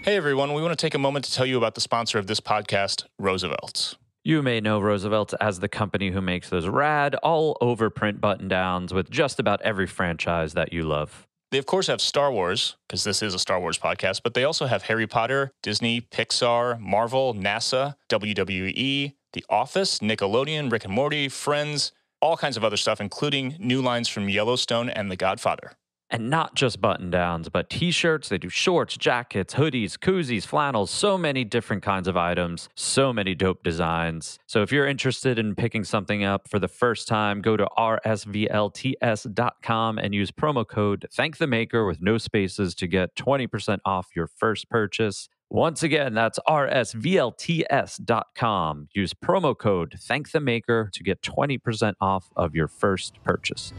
Hey everyone, we want to take a moment to tell you about the sponsor of this podcast, Roosevelt's. You may know Roosevelt as the company who makes those rad, all-over print button-downs with just about every franchise that you love. They, of course, have Star Wars, because this is a Star Wars podcast, but they also have Harry Potter, Disney, Pixar, Marvel, NASA, WWE, The Office, Nickelodeon, Rick and Morty, Friends, all kinds of other stuff, including new lines from Yellowstone and The Godfather. And not just button-downs, but t-shirts. They do shorts, jackets, hoodies, koozies, flannels, so many different kinds of items, so many dope designs. So if you're interested in picking something up for the first time, go to rsvlts.com and use promo code ThankTheMaker with no spaces to get 20% off your first purchase. Once again, that's rsvlts.com. Use promo code ThankTheMaker to get 20% off of your first purchase.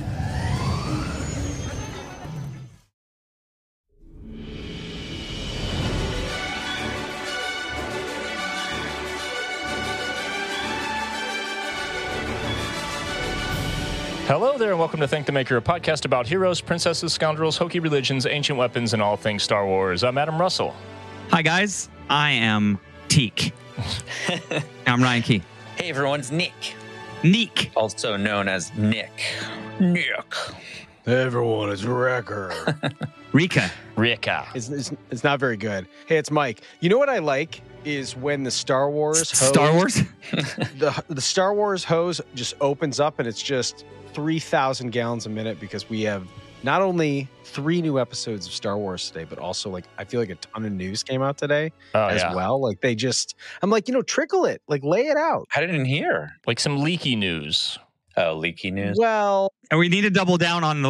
Hello there, and welcome to Thank the Maker, a podcast about heroes, princesses, scoundrels, hokey religions, ancient weapons, and all things Star Wars. I'm Adam Russell. Hi, guys. I am Teak. I'm Ryan Key. Hey everyone, it's Nick. Neek. Also known as Nick. Nick. Everyone is Wrecker. Rika. Rika. It's not very good. Hey, it's Mike. You know what I like is when the Star Wars hose, Star Wars? the Star Wars hose just opens up and it's just 3,000 gallons a minute because we have not only 3 new episodes of Star Wars today, but also I feel like a ton of news came out today as well. Like I'm like, trickle it, like lay it out. I didn't hear. Like some leaky news. Oh, leaky news. Well, And we need to double down on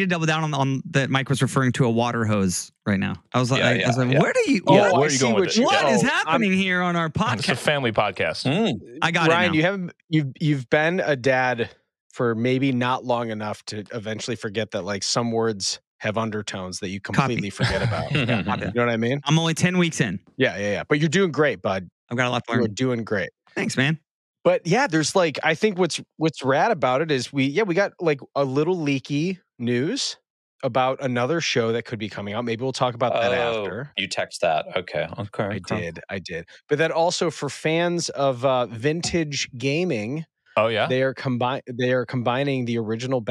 that Mike was referring to a water hose right now. I was like, Yeah, where do you, Yeah, what, where are you going with it? what is Oh, happening here on our It's a podcast? family podcast. I got Ryan, it now. you've been a dad for maybe not long enough to eventually forget that like some words have undertones that you completely forget about. You know what I mean? I'm only 10 weeks in. Yeah. But you're doing great, bud. I've got a lot to You're learn. doing great. Thanks, man. But yeah, there's I think what's rad about it is we got like a little leaky news about another show that could be coming out. Maybe we'll talk about that after. You text that. Okay. I did. But then also for fans of vintage gaming, Oh, yeah? they are combining the original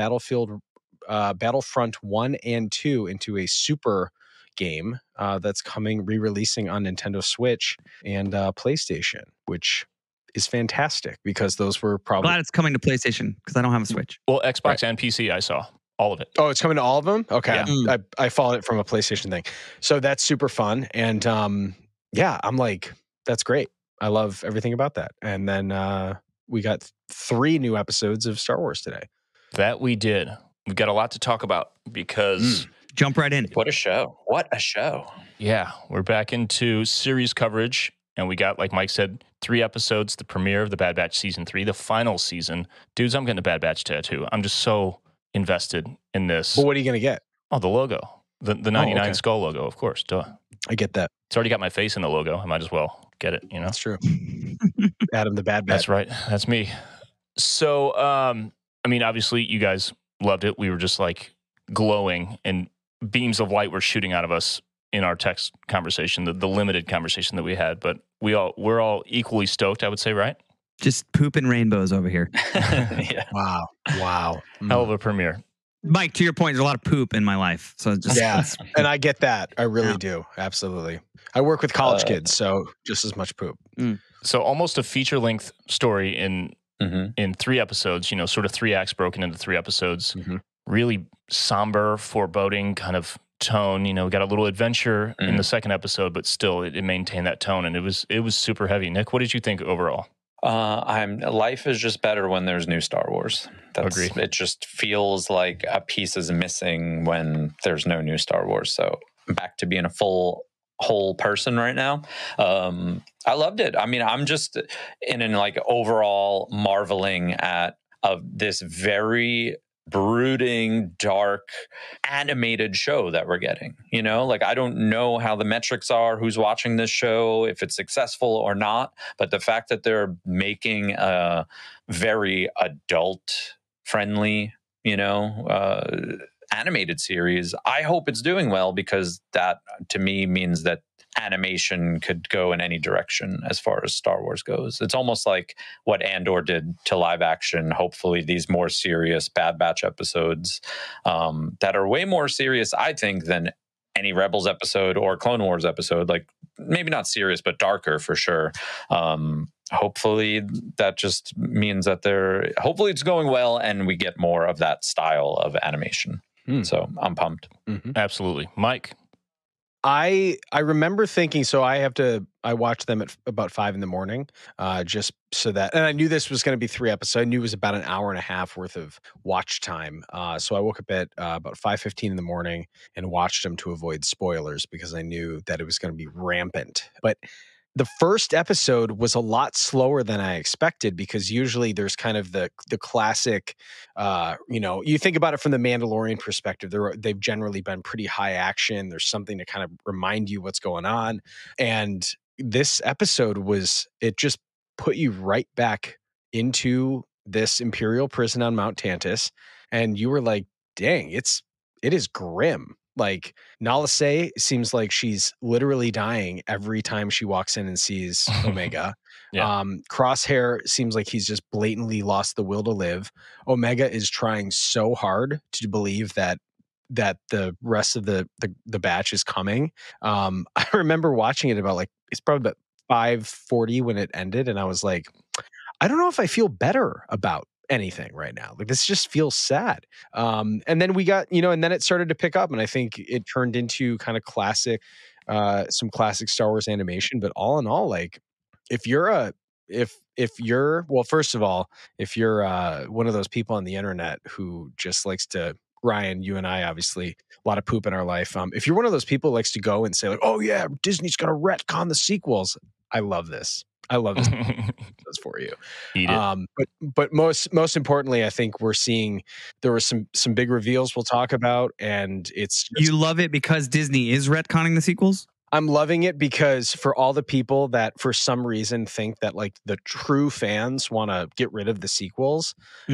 Battlefront 1 and 2 into a super game that's re-releasing on Nintendo Switch and PlayStation, which is fantastic because those were probably... Glad it's coming to PlayStation because I don't have a Switch. Well, Xbox and PC, I saw all of it. Oh, it's coming to all of them? Okay. Yeah. I followed it from a PlayStation thing. So that's super fun. And I'm like, that's great. I love everything about that. And then we got 3 new episodes of Star Wars today. That we did. We've got a lot to talk about because... Jump right in. What a show. What a show. Yeah, we're back into series coverage, and we got, like Mike said, 3 episodes, the premiere of The Bad Batch Season 3, the final season. Dudes, I'm getting a Bad Batch tattoo. I'm just so invested in this. But what are you going to get? Oh, the logo. The 99 Skull logo, of course. Duh. I get that. It's already got my face in the logo. I might as well get it, That's true. Adam the Bad Batch. That's right. That's me. So, obviously, you guys loved it. We were just, glowing, and beams of light were shooting out of us in our text conversation, the limited conversation that we had. But we're all equally stoked, I would say, right? Just pooping rainbows over here. Yeah. Wow. Hell of a premiere. Mike, to your point, there's a lot of poop in my life. So just Yeah, and I get that. I really do. Absolutely. I work with college kids, so just as much poop. So almost a feature-length story in 3 episodes, sort of 3 acts broken into 3 episodes. Mm-hmm. Really somber, foreboding kind of tone. We got a little adventure in the second episode, but still it maintained that tone, and it was super heavy. Nick, what did you think overall? Life is just better when there's new Star Wars. Agreed. It just feels like a piece is missing when there's no new Star Wars. So back to being a whole person right now. I loved it. I'm just in an overall marveling at of this very brooding, dark, animated show that we're getting. I don't know how the metrics are, who's watching this show, if it's successful or not, but the fact that they're making a very adult friendly, animated series. I hope it's doing well, because that to me means that animation could go in any direction as far as Star Wars goes. It's almost like what Andor did to live action. Hopefully these more serious Bad Batch episodes that are way more serious, I think, than any Rebels episode or Clone Wars episode. Like, maybe not serious, but darker for sure. Hopefully that just means that hopefully it's going well and we get more of that style of animation. So I'm pumped. Absolutely. Mike? I remember thinking, so I watched them at about 5 a.m, just so that, and I knew this was going to be 3 episodes. I knew it was about an hour and a half worth of watch time. So I woke up at about 5:15 in the morning and watched them to avoid spoilers, because I knew that it was going to be rampant. But the first episode was a lot slower than I expected, because usually there's kind of the classic, you think about it from the Mandalorian perspective, they've generally been pretty high action. There's something to kind of remind you what's going on. And this episode it just put you right back into this Imperial prison on Mount Tantus. And you were like, dang, it is grim. Like, Nala Se seems like she's literally dying every time she walks in and sees Omega. Yeah. Crosshair seems like he's just blatantly lost the will to live. Omega is trying so hard to believe that the rest of the batch is coming. I remember watching it it's probably about 5:40 when it ended, and I was like, I don't know if I feel better about anything right now. Like, this just feels sad. And then we got, and then it started to pick up, and I think it turned into kind of classic, some classic Star Wars animation. But all in all, like, if you're well, first of all, if you're one of those people on the internet who just likes to, Ryan, you and I, obviously, a lot of poop in our life. If you're one of those people who likes to go and say, like, oh yeah, Disney's gonna retcon the sequels, I love this. I love this for you. Eat it. But most importantly, I think we're seeing there were some big reveals we'll talk about, and you love it because Disney is retconning the sequels? I'm loving it because for all the people that for some reason think that, like, the true fans want to get rid of the sequels,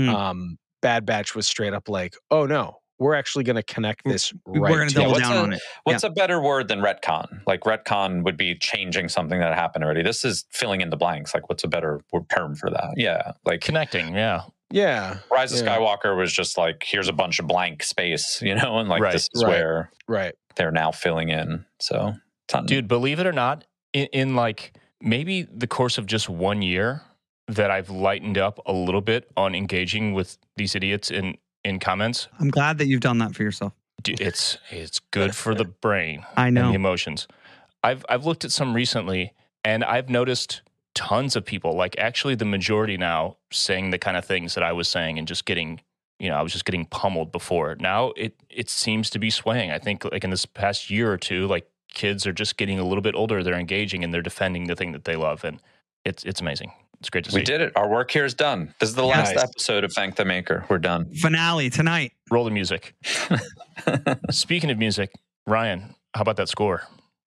Bad Batch was straight up like, oh no, we're actually going to connect this right. We're going to double down on it. What's a better word than retcon? Like, retcon would be changing something that happened already. This is filling in the blanks. Like, what's a better term for that? Yeah, like connecting. Yeah. Rise of Skywalker was just like, here's a bunch of blank space, and like this is where they're now filling in. So, dude, believe it or not, in like maybe the course of just 1 year, that I've lightened up a little bit on engaging with these idiots in comments. I'm glad that you've done that for yourself. Dude, it's good for the brain. I know. And the emotions. I've looked at some recently, and I've noticed tons of people, like actually the majority now, saying the kind of things that I was saying, and just getting, I was just getting pummeled before. Now it seems to be swaying. I think, like, in this past year or two, like, kids are just getting a little bit older. They're engaging and they're defending the thing that they love, and it's amazing. It's great to see. We did it. Our work here is done. This is the last episode of Thank the Maker. We're done. Finale tonight. Roll the music. Speaking of music, Ryan, how about that score?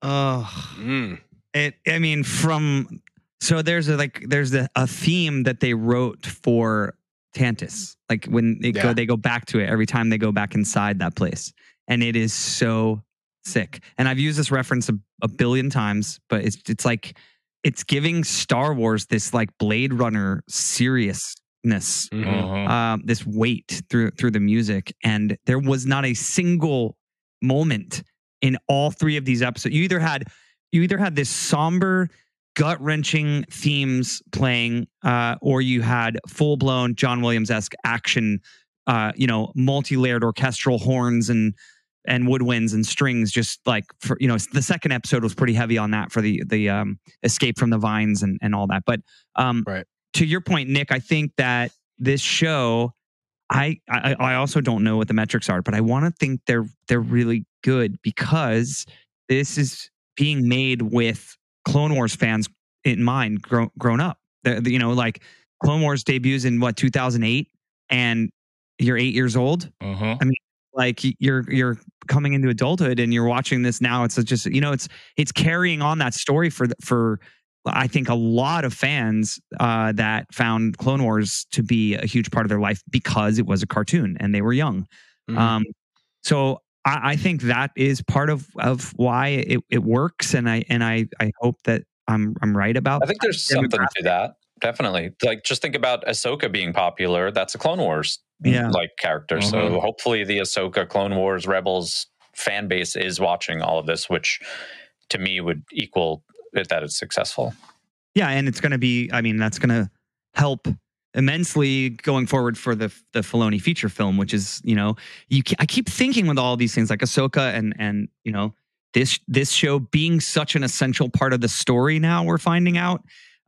There's a theme that they wrote for Tantus. Like, when they go back to it every time they go back inside that place, and it is so sick. And I've used this reference a billion times, but it's like, it's giving Star Wars this, like, Blade Runner seriousness, this weight through the music. And there was not a single moment in all three of these episodes. You either had this somber, gut-wrenching themes playing, or you had full-blown John Williams-esque action, multi-layered orchestral horns and woodwinds and strings, just like, for, the second episode was pretty heavy on that for the escape from the vines and all that. But to your point, Nick, I think that this show, I also don't know what the metrics are, but I want to think they're really good, because this is being made with Clone Wars fans in mind, grown up. Like, Clone Wars debuts in 2008, and you're 8 years old. I mean, like, you're coming into adulthood and you're watching this now. It's just, it's carrying on that story for I think a lot of fans that found Clone Wars to be a huge part of their life because it was a cartoon and they were young. So I think that is part of why it works, and I hope that I'm right about. I think there's something to that. Definitely. Like, just think about Ahsoka being popular. That's a Clone Wars like character. So hopefully the Ahsoka, Clone Wars, Rebels fan base is watching all of this, which to me would equal that it's successful. Yeah, and it's going to be, I mean, that's going to help immensely going forward for the Filoni feature film, which is, you know, I keep thinking with all these things like Ahsoka and you know, this show being such an essential part of the story now, we're finding out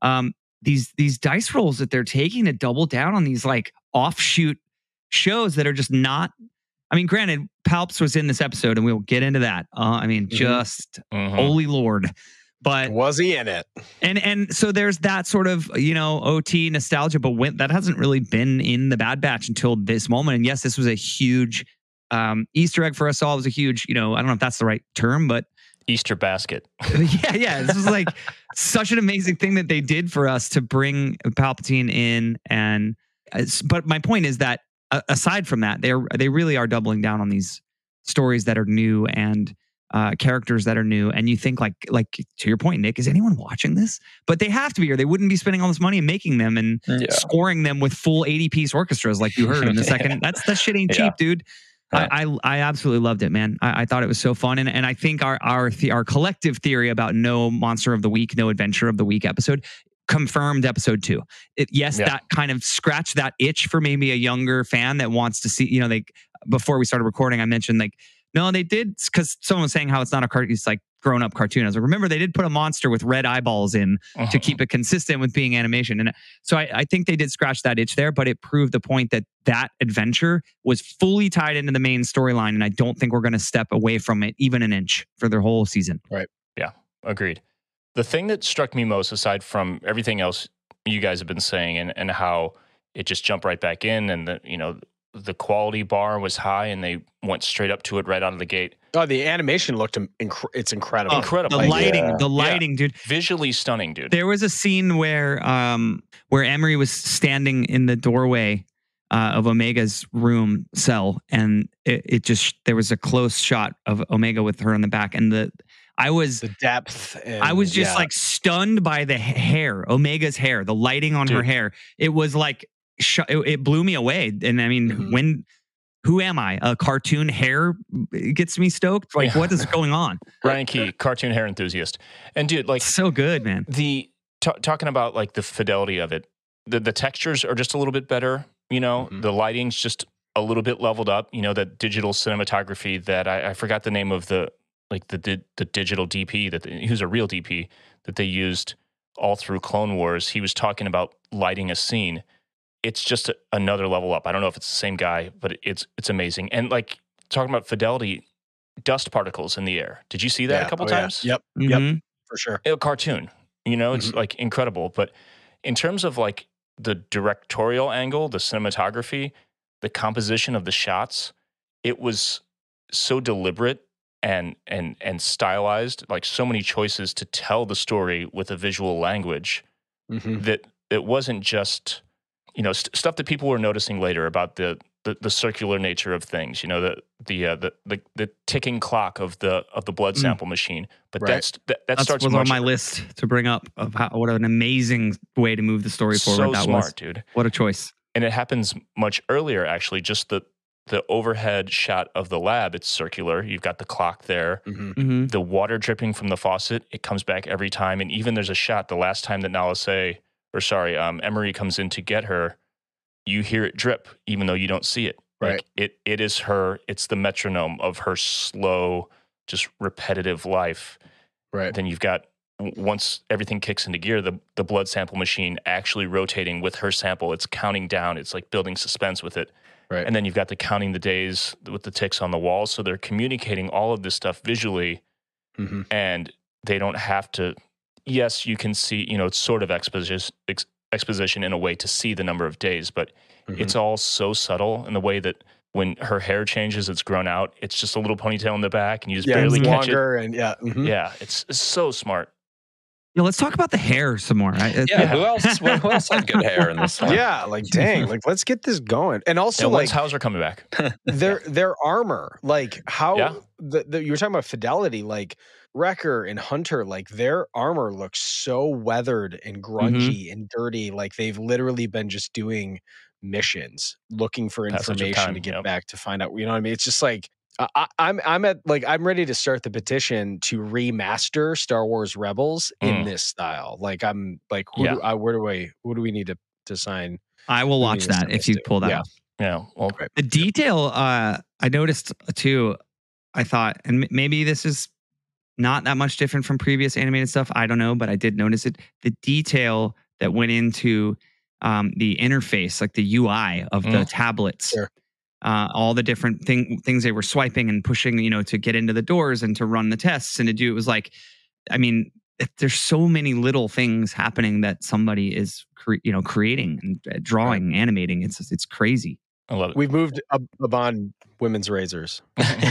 these dice rolls that they're taking to double down on these like offshoot shows that are just not. I mean, granted, Palps was in this episode, and we'll get into that. I mean, just holy Lord. But was he in it? And so there's that sort of, you know, OT nostalgia, but that hasn't really been in the Bad Batch until this moment. And yes, this was a huge Easter egg for us all. It was a huge, you know, I don't know if that's the right term, but Easter basket. yeah. This was like such an amazing thing that they did for us to bring Palpatine in. And but my point is that aside from that, they really are doubling down on these stories that are new and characters that are new. And you think like to your point, Nick, is anyone watching this? But they have to be, or they wouldn't be spending all this money and making them and scoring them with full 80-piece orchestras like you heard in the second. That shit ain't cheap, dude. I absolutely loved it, man. I thought it was so fun, and I think our collective theory about no Monster of the Week, no Adventure of the Week episode confirmed episode 2. That kind of scratched that itch for maybe a younger fan that wants to see. You know, like before we started recording, I mentioned like, no, they did, because someone was saying how it's not a cartoon, it's like grown-up cartoon. I was like, remember, they did put a monster with red eyeballs in to keep it consistent with being animation. And so I think they did scratch that itch there, but it proved the point that adventure was fully tied into the main storyline, and I don't think we're going to step away from it even an inch for their whole season. Right. Yeah, agreed. The thing that struck me most, aside from everything else you guys have been saying and how it just jumped right back in, and the quality bar was high and they went straight up to it right out of the gate. Oh, the animation looked it's incredible. Incredible. The lighting, dude. Visually stunning, dude. There was a scene where Emery was standing in the doorway of Omega's room cell, and it just, there was a close shot of Omega with her in the back, and the depth. I was just like stunned by the hair, Omega's hair, the lighting on her hair. It was like, it blew me away. And I mean, who am I? A cartoon hair gets me stoked. Like, what is going on? Ryan Key, cartoon hair enthusiast. And dude, like, so good, man. Talking about like the fidelity of it, the textures are just a little bit better. You know, the lighting's just a little bit leveled up. You know, that digital cinematography that I forgot the name of the digital DP who's a real DP that they used all through Clone Wars. He was talking about lighting a scene. It's just another level up. I don't know if it's the same guy, but it's amazing. And like, talking about fidelity, dust particles in the air. Did you see that a couple times? Yeah. Yep, for sure. A cartoon, you know, it's like incredible. But in terms of like the directorial angle, the cinematography, the composition of the shots, it was so deliberate and stylized, like so many choices to tell the story with a visual language that it wasn't just, you know, stuff that people were noticing later about the circular nature of things, you know, the ticking clock of the blood sample machine. But that starts was on my list to bring up of what an amazing way to move the story forward. So smart, dude. What a choice. And it happens much earlier, actually. Just the overhead shot of the lab, it's circular. You've got the clock there. The water dripping from the faucet, it comes back every time. And even there's a shot the last time that Emery comes in to get her, you hear it drip, even though you don't see it. Right. Like it is her, it's the metronome of her slow, just repetitive life. Right. Then you've got, once everything kicks into gear, the blood sample machine actually rotating with her sample. It's counting down. It's like building suspense with it. Right. And then you've got the counting the days with the ticks on the wall. So they're communicating all of this stuff visually, and they don't have to. Yes, you can see, you know, it's sort of exposition in a way to see the number of days, but it's all so subtle in the way that when her hair changes, it's grown out. It's just a little ponytail in the back, and you just barely catch it. And yeah, it's so smart. Yeah, let's talk about the hair some more. Yeah, who else had good hair in this one? Yeah, like dang, like let's get this going. And also, And like when's Hauser coming back? their armor, like how Yeah. you were talking about fidelity, like Wrecker and Hunter, like their armor looks so weathered and grungy and dirty. Like they've literally been just doing missions, looking for Passage of information time, to get yep. back to find out. You know what I mean? It's just like I'm ready to start the petition to remaster Star Wars Rebels in this style. Like I'm like, Yeah. what do we need to sign? I will watch that if you pull that Yeah. off. Yeah. Well, The detail I noticed too, I thought, and maybe this is not that much different from previous animated stuff. I don't know, but I did notice it. The detail that went into the interface, like the UI of the tablets, Sure. all the different things they were swiping and pushing, to get into the doors and to run the tests and to do. It was like, I mean, there's so many little things happening that somebody is creating and drawing, animating. It's crazy. I love it. We've moved upon women's razors.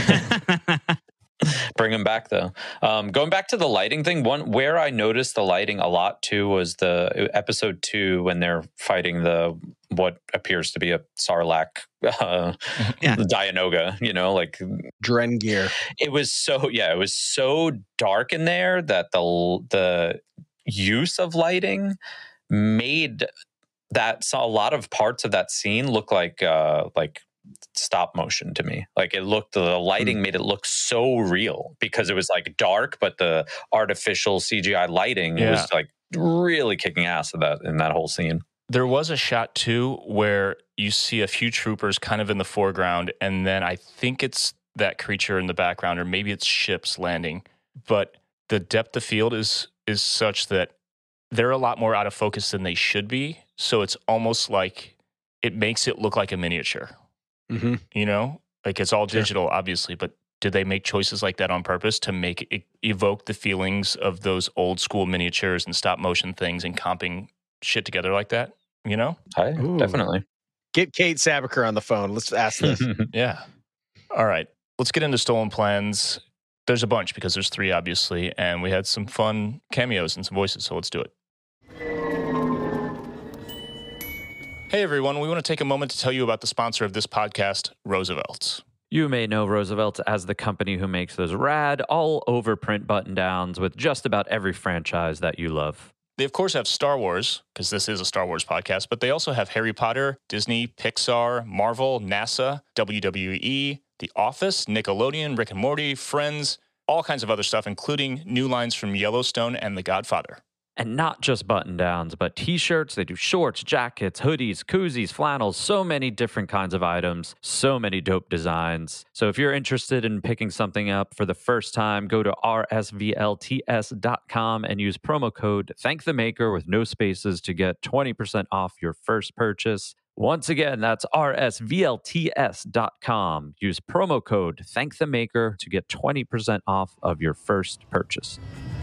Bring them back though. Going back to the lighting thing, where I noticed the lighting a lot too was the episode 2 when they're fighting what appears to be a Sarlacc Dianoga, like Drengir. It was so dark in there that the use of lighting made a lot of parts of that scene look like stop motion to me. Like the lighting made it look so real because it was like dark, but the artificial CGI lighting was like really kicking ass in that whole scene. There was a shot too where you see a few troopers kind of in the foreground, and then I think it's that creature in the background, or maybe it's ships landing. But the depth of field is such that they're a lot more out of focus than they should be. So it's almost like it makes it look like a miniature. Mm-hmm. Like it's all digital, obviously, but did they make choices like that on purpose to make it evoke the feelings of those old school miniatures and stop motion things and comping shit together like that? Definitely. Get Kate Sabaker on the phone. Let's ask this. Yeah. All right. Let's get into Stolen Plans. There's a bunch because there's 3, obviously, and we had some fun cameos and some voices, so let's do it. Hey, everyone. We want to take a moment to tell you about the sponsor of this podcast, Roosevelt's. You may know Roosevelt as the company who makes those rad, all-over print button-downs with just about every franchise that you love. They, of course, have Star Wars, because this is a Star Wars podcast, but they also have Harry Potter, Disney, Pixar, Marvel, NASA, WWE, The Office, Nickelodeon, Rick and Morty, Friends, all kinds of other stuff, including new lines from Yellowstone and The Godfather. And not just button-downs, but t-shirts. They do shorts, jackets, hoodies, koozies, flannels, so many different kinds of items, so many dope designs. So if you're interested in picking something up for the first time, go to rsvlts.com and use promo code ThankTheMaker with no spaces to get 20% off your first purchase. Once again, that's rsvlts.com. Use promo code ThankTheMaker to get 20% off of your first purchase.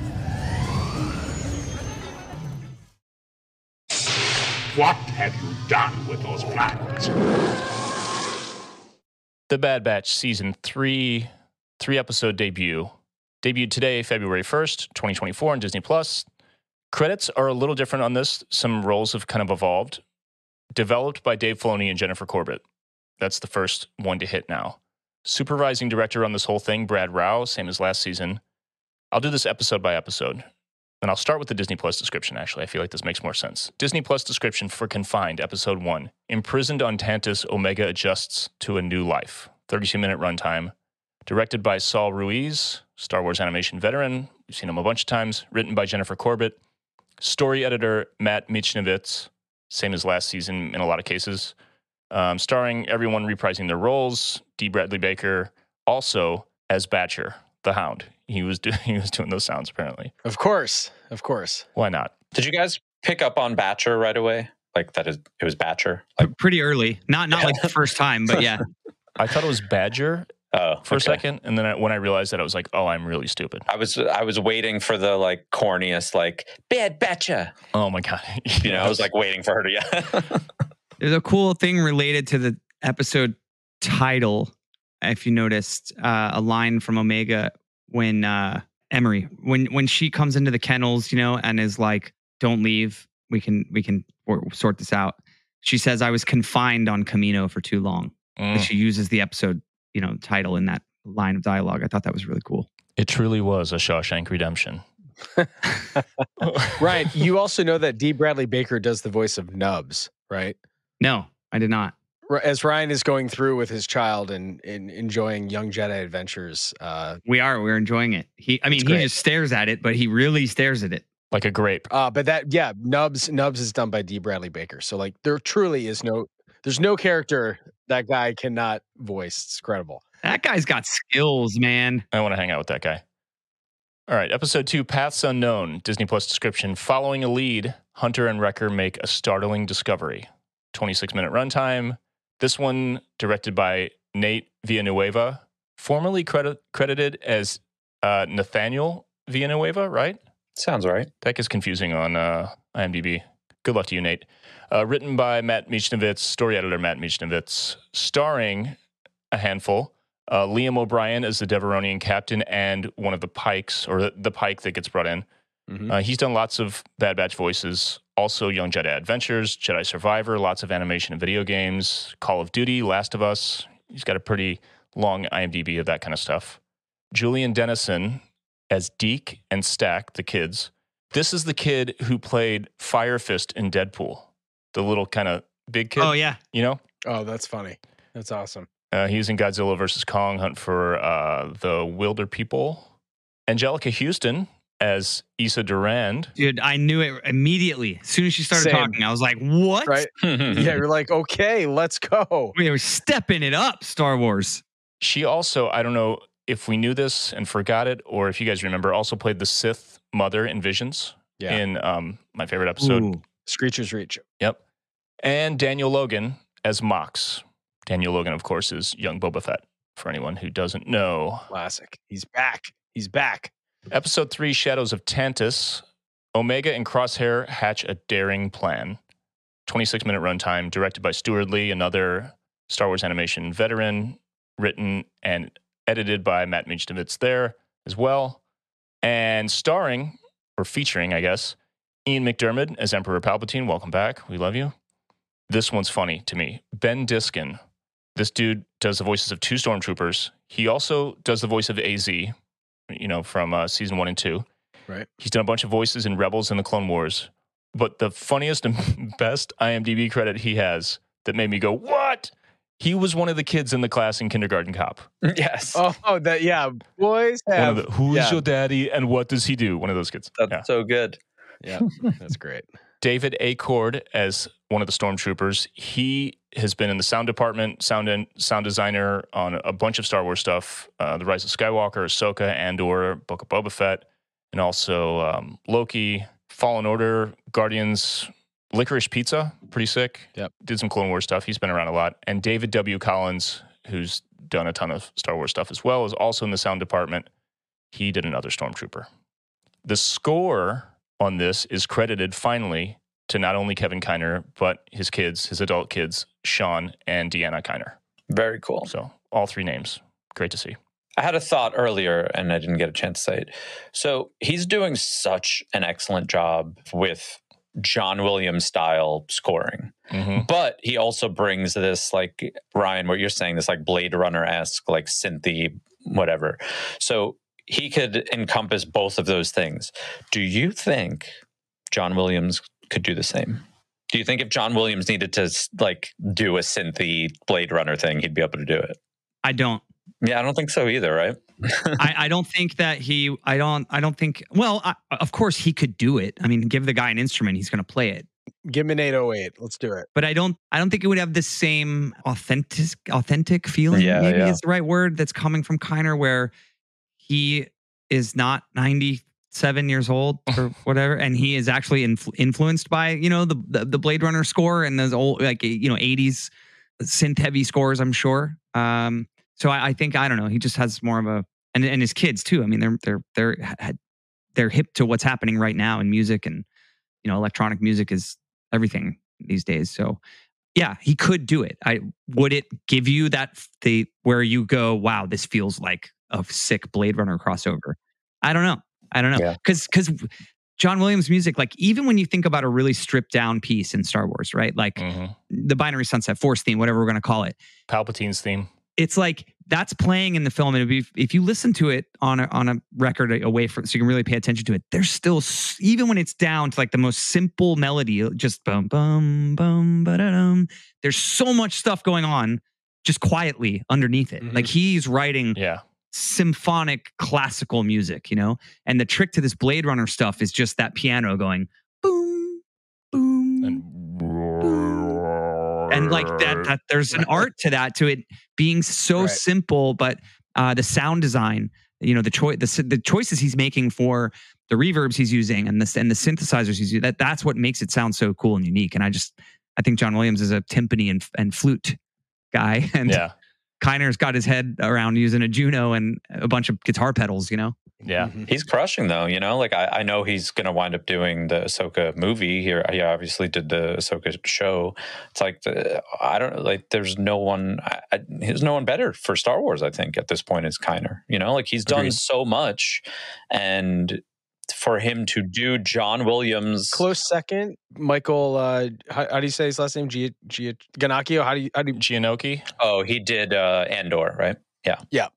What have you done with those plans? The Bad Batch Season 3 3-episode debut. Debuted today, February 1st, 2024 on Disney+. Credits are a little different on this. Some roles have kind of evolved. Developed by Dave Filoni and Jennifer Corbett. That's the first one to hit now. Supervising director on this whole thing, Brad Rao, same as last season. I'll do this episode by episode. And I'll start with the Disney Plus description, actually. I feel like this makes more sense. Disney Plus description for Confined, Episode 1. Imprisoned on Tantus, Omega adjusts to a new life. 32-minute runtime. Directed by Saul Ruiz, Star Wars animation veteran. We've seen him a bunch of times. Written by Jennifer Corbett. Story editor, Matt Michnovitz. Same as last season in a lot of cases. Starring everyone reprising their roles. D. Bradley Baker, also as Batcher, the Hound. He was doing those sounds, apparently. Of course. Why not? Did you guys pick up on Batcher right away? Like it was Batcher? Pretty early. Not like the first time, but yeah. I thought it was Badger for a okay. second, and then when I realized that, I was like, "Oh, I'm really stupid." I was waiting for the corniest Bad Batcher. Oh my god! I was waiting for her to There's a cool thing related to the episode title. If you noticed, a line from Omega when Emery, when she comes into the kennels, and is like, "Don't leave. We can sort this out." She says, "I was confined on Camino for too long." And she uses the episode, title in that line of dialogue. I thought that was really cool. It truly was a Shawshank Redemption. Ryan, you also know that D. Bradley Baker does the voice of Nubs, right? No, I did not. As Ryan is going through with his child and enjoying Young Jedi Adventures. We're enjoying it. He just stares at it, but he really stares at it. Like a grape. But Nubs is done by D. Bradley Baker. So like there truly is there's no character that guy cannot voice. It's incredible. That guy's got skills, man. I want to hang out with that guy. All right, episode 2, Paths Unknown, Disney Plus description. Following a lead, Hunter and Wrecker make a startling discovery. 26-minute runtime. This one directed by Nate Villanueva, formerly credited as Nathaniel Villanueva, right? Sounds right. That gets confusing on IMDb. Good luck to you, Nate. Written by Matt Michnovitz, story editor Matt Michnovitz, starring a handful. Liam O'Brien as the Deveronian captain and one of the Pikes, or the Pike that gets brought in. Mm-hmm. He's done lots of Bad Batch voices, also Young Jedi Adventures, Jedi Survivor, lots of animation and video games, Call of Duty, Last of Us. He's got a pretty long IMDb of that kind of stuff. Julian Dennison as Deke and Stack, the kids. This is the kid who played Fire Fist in Deadpool, the little kind of big kid. Oh, yeah. Oh, that's funny. That's awesome. He was in Godzilla vs. Kong, Hunt for the Wilder People. Angelica Houston as Issa Durand. Dude, I knew it immediately. As soon as she started talking, I was like, what? Right? Yeah, you're like, okay, let's go. We were stepping it up, Star Wars. She also, I don't know if we knew this and forgot it, or if you guys remember, also played the Sith mother in Visions in my favorite episode. Ooh. Screecher's Reach. Yep. And Daniel Logan as Mox. Daniel Logan, of course, is young Boba Fett, for anyone who doesn't know. Classic. He's back. Episode 3, Shadows of Tantus. Omega and Crosshair hatch a daring plan. 26-minute runtime, directed by Stuart Lee, another Star Wars animation veteran, written and edited by Matt Michnovitz there as well. And starring, or featuring, I guess, Ian McDermott as Emperor Palpatine. Welcome back. We love you. This one's funny to me. Ben Diskin. This dude does the voices of 2 stormtroopers. He also does the voice of AZ, from season 1 and 2. Right. He's done a bunch of voices in Rebels and the Clone Wars. But the funniest and best IMDb credit he has that made me go, what? He was one of the kids in the class in Kindergarten Cop. Yes. Oh, that, yeah. Boys have. Who's your daddy and what does he do? One of those kids. That's so good. Yeah, that's great. David Acord as one of the stormtroopers. He has been in the sound department, sound designer on a bunch of Star Wars stuff. The Rise of Skywalker, Ahsoka, Andor, Book of Boba Fett, and also Loki, Fallen Order, Guardians, Licorice Pizza, pretty sick. Yep. Did some Clone Wars stuff. He's been around a lot. And David W. Collins, who's done a ton of Star Wars stuff as well, is also in the sound department. He did another stormtrooper. The score on this is credited finally to not only Kevin Kiner, but his kids, his adult kids, Sean and Deanna Kiner. Very cool. So all 3 names. Great to see. I had a thought earlier and I didn't get a chance to say it. So he's doing such an excellent job with John Williams style scoring. Mm-hmm. But he also brings this, like, Ryan, what you're saying, this like Blade Runner-esque, like synthy, whatever. So he could encompass both of those things. Do you think John Williams could do the same? Do you think if John Williams needed to like do a synthy Blade Runner thing, he'd be able to do it? I don't. Yeah, I don't think so either, right? I don't think that I don't think, of course he could do it. I mean, give the guy an instrument, he's going to play it. Give him an 808. Let's do it. But I don't think it would have the same authentic feeling. Yeah, maybe is the right word, that's coming from Kiner, where he is not 97 years old or whatever, and he is actually influenced by the Blade Runner score and those old 80s synth heavy scores, I'm sure. So I think, I don't know, he just has more of a, and his kids too. I mean, they're hip to what's happening right now in music, and electronic music is everything these days. So yeah, he could do it. Would it give you that where you go, wow, this feels like a sick Blade Runner crossover? I don't know. Yeah. Because John Williams' music, like even when you think about a really stripped down piece in Star Wars, right? Like the Binary Sunset Force theme, whatever we're going to call it. Palpatine's theme. It's like that's playing in the film, and if you listen to it on a record away from, so you can really pay attention to it. There's still, even when it's down to like the most simple melody, just bum bum bum ba-da-dum. There's so much stuff going on, just quietly underneath it. Like he's writing symphonic classical music, you know. And the trick to this Blade Runner stuff is just that piano going boom, boom, and like that there's an art to that, to it being so simple, but the sound design, you know, the choices he's making for the reverbs he's using and the synthesizers he's using, that's what makes it sound so cool and unique. And I think John Williams is a timpani and flute guy, and Kiner's got his head around using a Juno and a bunch of guitar pedals, you know? Yeah. He's crushing though, you know, like I know he's going to wind up doing the Ahsoka movie here. He obviously did the Ahsoka show. It's like, I don't know, like there's no one better for Star Wars, I think, at this point is Kiner, you know, like he's done so much, and for him to do John Williams. Close second, Michael, how do you say his last name? Giannacchio? How do you Giannocchi? Oh, he did Andor, right? Yeah.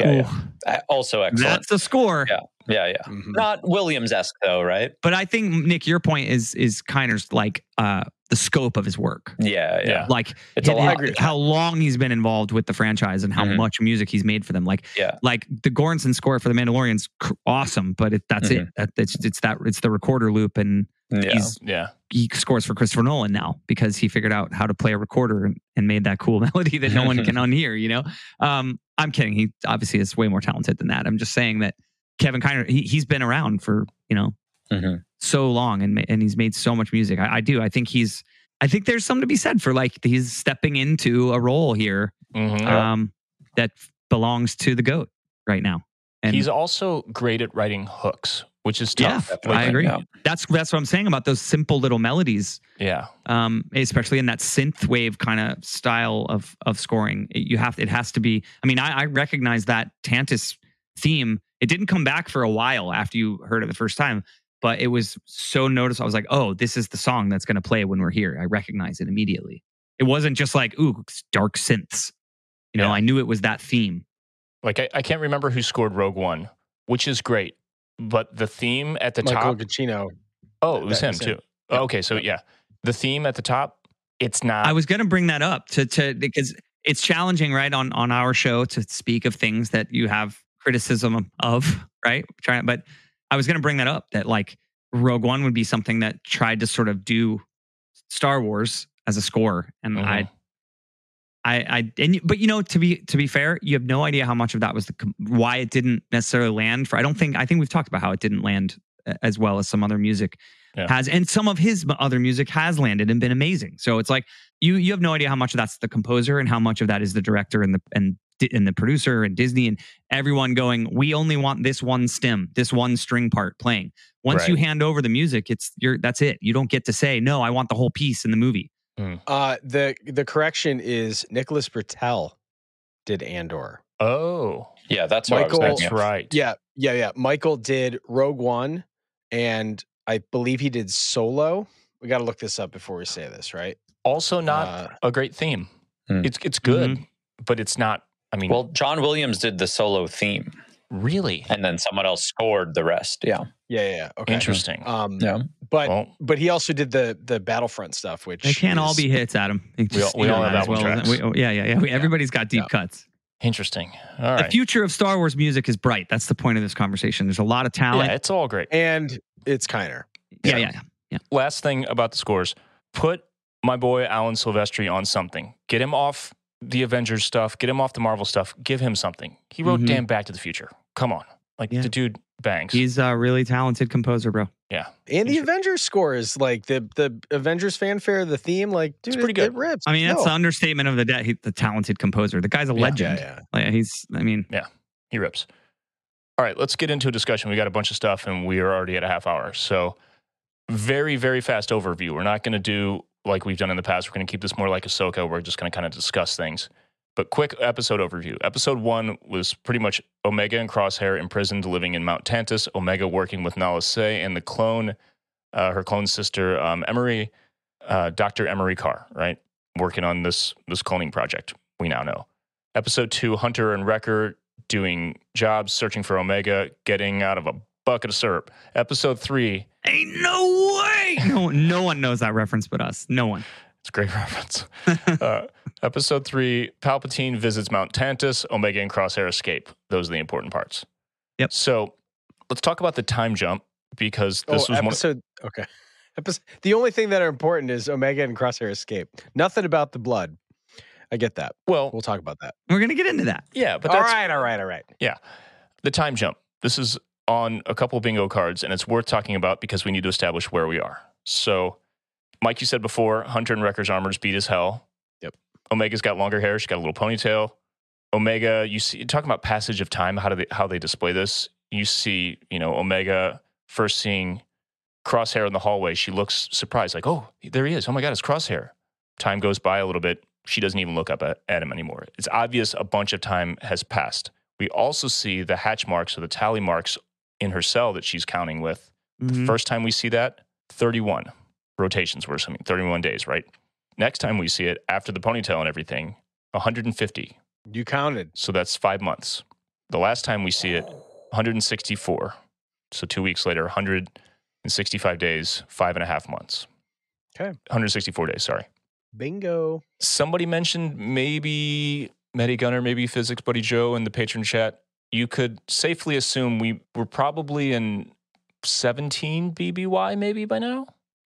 Also excellent. That's the score. Yeah. Not Williams-esque though, right? But I think, Nick, your point is Kiner's like the scope of his work. Yeah. Like it's a lot. How long he's been involved with the franchise and how much music he's made for them. Like the Göransson score for The Mandalorian's awesome, but that's it. It's the recorder loop, and he scores for Christopher Nolan now because he figured out how to play a recorder and made that cool melody that no one can unhear, you know? I'm kidding. He obviously is way more talented than that. I'm just saying that Kevin Kiner, he's been around for, you know, so long, and he's made so much music. I think there's something to be said for like he's stepping into a role here that belongs to the GOAT right now. And he's also great at writing hooks, which is tough. Yeah, I agree. Yeah. That's what I'm saying about those simple little melodies. Yeah. Especially in that synth wave kind of style of scoring. It has to be. I mean, I recognize that Tantis theme. It didn't come back for a while after you heard it the first time, but it was so noticeable. I was like, oh, this is the song that's going to play when we're here. I recognize it immediately. It wasn't just like, ooh, dark synths. You know, I knew it was that theme. Like, I can't remember who scored Rogue One, which is great. But the theme at the Michael top... Giacchino. Oh, it was him too. Yeah. Okay, so the theme at the top, it's not... I was going to bring that up to because it's challenging, right, on our show to speak of things that you have criticism of, right? But I was going to bring that up, that like Rogue One would be something that tried to sort of do Star Wars as a score, and but you know, to be fair, you have no idea how much of that was why it didn't necessarily land. I think we've talked about how it didn't land as well as some other music has, and some of his other music has landed and been amazing. So it's like you have no idea how much of that's the composer and how much of that is the director and the producer and Disney and everyone going, we only want this one stem, this one string part playing. Once you hand over the music, that's it. You don't get to say, no, I want the whole piece in the movie. The correction is Nicholas Britell did Andor. Oh, yeah, that's Michael. That's right. Yeah. Michael did Rogue One, and I believe he did Solo. We got to look this up before we say this, right? Also, not a great theme. It's good, but it's not. I mean, well, John Williams did the Solo theme, really, and then someone else scored the rest. Yeah. Okay. Interesting. But he also did the Battlefront stuff, which they can't all be hits, Adam. We all have album tracks. Everybody's got deep cuts. Interesting. All right. The future of Star Wars music is bright. That's the point of this conversation. There's a lot of talent. Yeah, it's all great, and it's Kiner. Yeah. Last thing about the scores: put my boy Alan Silvestri on something. Get him off the Avengers stuff. Get him off the Marvel stuff. Give him something. He wrote damn Back to the Future. Come on, the dude bangs. He's a really talented composer, bro. Yeah, and the Avengers score is like the Avengers fanfare, the theme, like dude, it's pretty good. It rips. I mean, that's the understatement of the day. He's the talented composer. The guy's a legend. Yeah. Like, he rips. All right, let's get into a discussion. We got a bunch of stuff, and we are already at a half hour. So, very, very fast overview. We're not going to do like we've done in the past. We're going to keep this more like Ahsoka. We're just going to kind of discuss things. But quick episode overview. Episode 1 was pretty much Omega and Crosshair imprisoned, living in Mount Tantus. Omega working with Nala Se and the clone, her clone sister, Emery, Dr. Emery Carr, right? Working on this cloning project, we now know. Episode 2, Hunter and Wrecker doing jobs, searching for Omega, getting out of a bucket of syrup. Episode 3. Ain't no way! No one knows that reference but us. No one. It's a great reference. Episode 3, Palpatine visits Mount Tantus, Omega and Crosshair escape. Those are the important parts. Yep. So let's talk about the time jump, because this was episode. Okay. The only thing that are important is Omega and Crosshair escape. Nothing about the blood. I get that. Well, we'll talk about that. We're going to get into that. Yeah, but all right. Yeah. The time jump. This is on a couple bingo cards, and it's worth talking about because we need to establish where we are. So, Mike, you said before, Hunter and Wrecker's armor's beat as hell. Yep. Omega's got longer hair. She's got a little ponytail. Omega, you see, talking about passage of time, how they display this. You see, Omega first seeing Crosshair in the hallway. She looks surprised, like, oh, there he is. Oh my God, it's Crosshair. Time goes by a little bit. She doesn't even look up at him anymore. It's obvious a bunch of time has passed. We also see the hatch marks or the tally marks in her cell that she's counting with. Mm-hmm. The first time we see that, 31 rotations, we're assuming, 31 days, right? Next time we see it, after the ponytail and everything, 150. You counted. So that's 5 months. The last time we see it, 164. So 2 weeks later, 165 days, 5.5 months. Okay. 164 days, sorry. Bingo. Somebody mentioned maybe Medi Gunner, maybe Physics Buddy Joe in the patron chat. You could safely assume we were probably in 17 BBY maybe by now.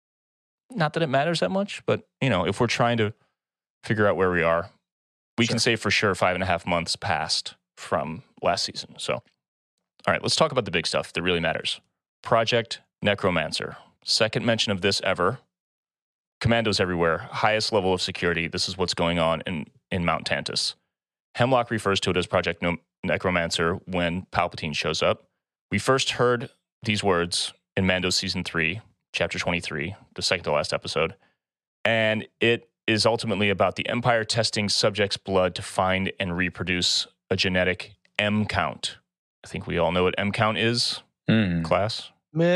Not that it matters that much, but if we're trying to figure out where we are, we can say for sure 5.5 months passed from last season. So, all right, let's talk about the big stuff that really matters. Project Necromancer. Second mention of this ever. Commandos everywhere, highest level of security. This is what's going on in Mount Tantus. Hemlock refers to it as Project Necromancer when Palpatine shows up. We first heard these words in Mando Season 3, Chapter 23, the second to last episode. And it is ultimately about the Empire testing subjects' blood to find and reproduce a genetic M count. I think we all know what M count is, class.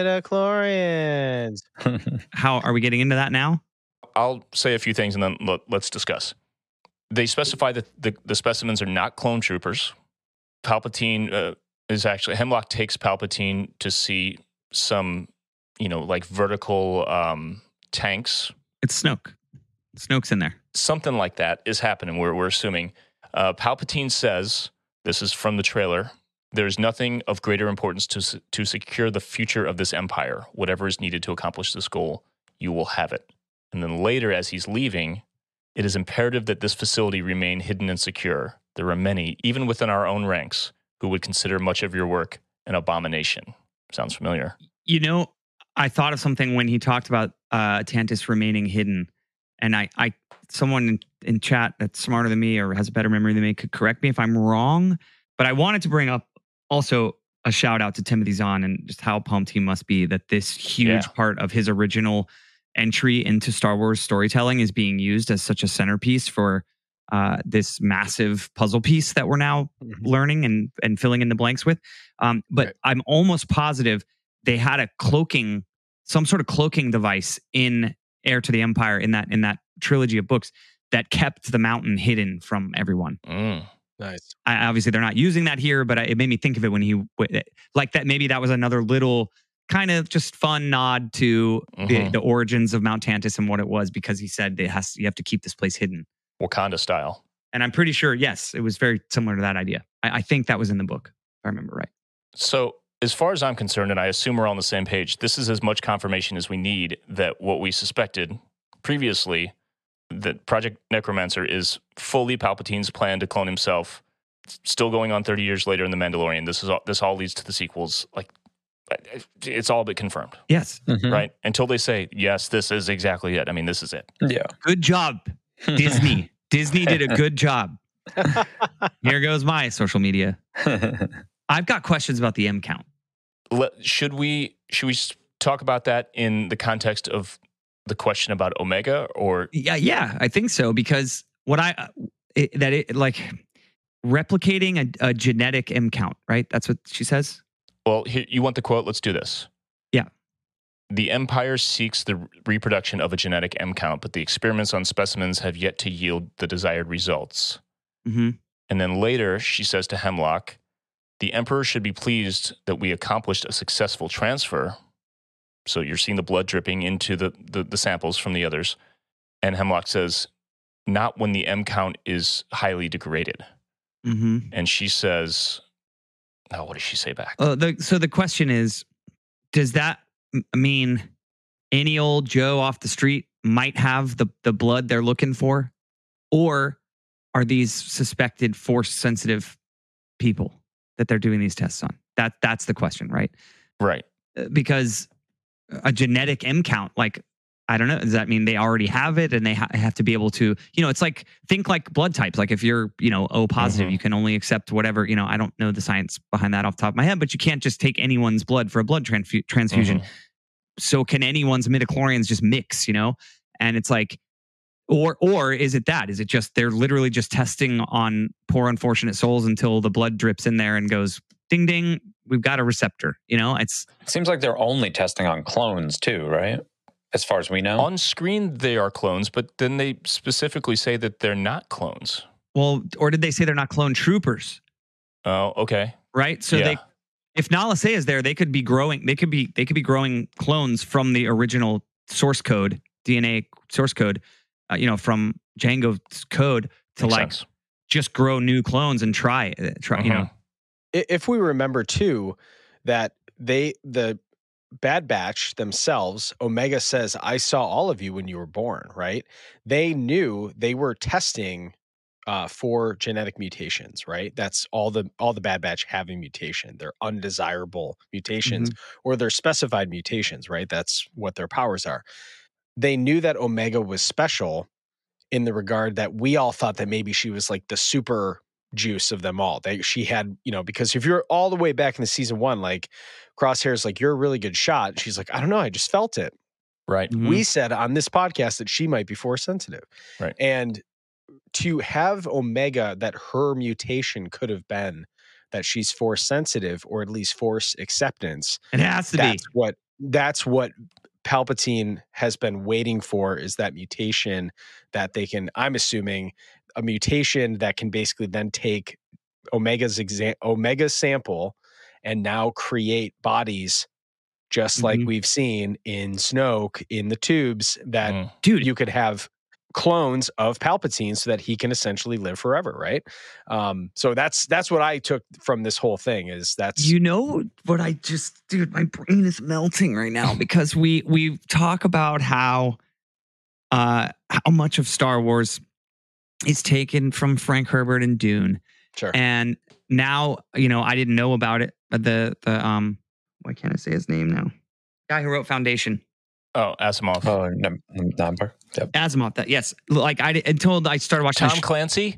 Midichlorians. How are we getting into that now? I'll say a few things and then let's discuss. They specify that the specimens are not clone troopers. Palpatine is actually, Hemlock takes Palpatine to see some, like vertical tanks. It's Snoke. Snoke's in there. Something like that is happening, we're assuming. Palpatine says, this is from the trailer, there's nothing of greater importance to secure the future of this empire. Whatever is needed to accomplish this goal, you will have it. And then later, as he's leaving, it is imperative that this facility remain hidden and secure. There are many, even within our own ranks, who would consider much of your work an abomination. Sounds familiar. I thought of something when he talked about Tantus remaining hidden. And I someone in chat that's smarter than me or has a better memory than me could correct me if I'm wrong. But I wanted to bring up also a shout out to Timothy Zahn and just how pumped he must be that this huge part of his original entry into Star Wars storytelling is being used as such a centerpiece for this massive puzzle piece that we're now learning and filling in the blanks with. But right. I'm almost positive they had some sort of cloaking device in Heir to the Empire in that trilogy of books that kept the mountain hidden from everyone. Nice. Obviously, they're not using that here, but it made me think of it when he like that. Maybe that was another little kind of just fun nod to the origins of Mount Tantus and what it was, because he said you have to keep this place hidden, Wakanda style. And I'm pretty sure, yes, it was very similar to that idea. I think that was in the book, if I remember right. So, as far as I'm concerned, and I assume we're on the same page, this is as much confirmation as we need that what we suspected previously, that Project Necromancer is fully Palpatine's plan to clone himself, still going on 30 years later in The Mandalorian. This all leads to the sequels. Like, it's all but confirmed. Yes. Right? Until they say, yes, this is exactly it. I mean, this is it. Yeah. Good job, Disney. Disney did a good job. Here goes my social media. I've got questions about the M count. Should we talk about that in the context of the question about Omega, or? Yeah, I think so, because like replicating a genetic M count, right? That's what she says. Well, here, you want the quote? Let's do this. Yeah. The Empire seeks the reproduction of a genetic M count, but the experiments on specimens have yet to yield the desired results. Mm-hmm. And then later, she says to Hemlock, the Emperor should be pleased that we accomplished a successful transfer. So you're seeing the blood dripping into the samples from the others. And Hemlock says, not when the M count is highly degraded. Mm-hmm. And she says, oh, what does she say back? So the question is, does that mean any old Joe off the street might have the blood they're looking for? Or are these suspected force-sensitive people that they're doing these tests on? That's the question, right? Right. Because a genetic M count, like, I don't know, does that mean they already have it and they have to be able to, it's like, think like blood types. Like if you're, O positive, you can only accept whatever, I don't know the science behind that off the top of my head, but you can't just take anyone's blood for a blood transfusion. So can anyone's midichlorians just mix, And it's like, or is it that? Is it just, they're literally just testing on poor unfortunate souls until the blood drips in there and goes, ding, ding, we've got a receptor, It seems like they're only testing on clones too, right? As far as we know. On screen, they are clones, but then they specifically say that they're not clones. Well, or did they say they're not clone troopers? Oh, okay. Right. So if Nala Se is there, they could be growing. They could be growing clones from the original source code, DNA source code, from Django's code to Makes sense. Just grow new clones and try. If we remember too, that the Bad Batch themselves, Omega says, I saw all of you when you were born, right? They knew they were testing for genetic mutations, right? That's all the Bad Batch have a mutation. They're undesirable mutations or they're specified mutations, right? That's what their powers are. They knew that Omega was special in the regard that we all thought that maybe she was like the super juice of them all. She had, because if you're all the way back in the season 1, like Crosshair's like, you're a really good shot. She's like, I don't know, I just felt it. Right. We said on this podcast that she might be force sensitive. Right. And to have Omega, that her mutation could have been that she's force sensitive or at least force acceptance. It has to be. That's what Palpatine has been waiting for, is that mutation that they can, I'm assuming, a mutation that can basically then take Omega's sample and now create bodies just like we've seen in Snoke in the tubes, that you could have clones of Palpatine so that he can essentially live forever, right? So that's what I took from this whole thing, is that's what I just, dude, my brain is melting right now because we talk about how much of Star Wars is taken from Frank Herbert and Dune. Sure. And now, I didn't know about it. The why can't I say his name now? Guy who wrote Foundation. Oh, Asimov. Oh, number. Yep. Asimov. That, yes. Like until I started watching Tom Clancy.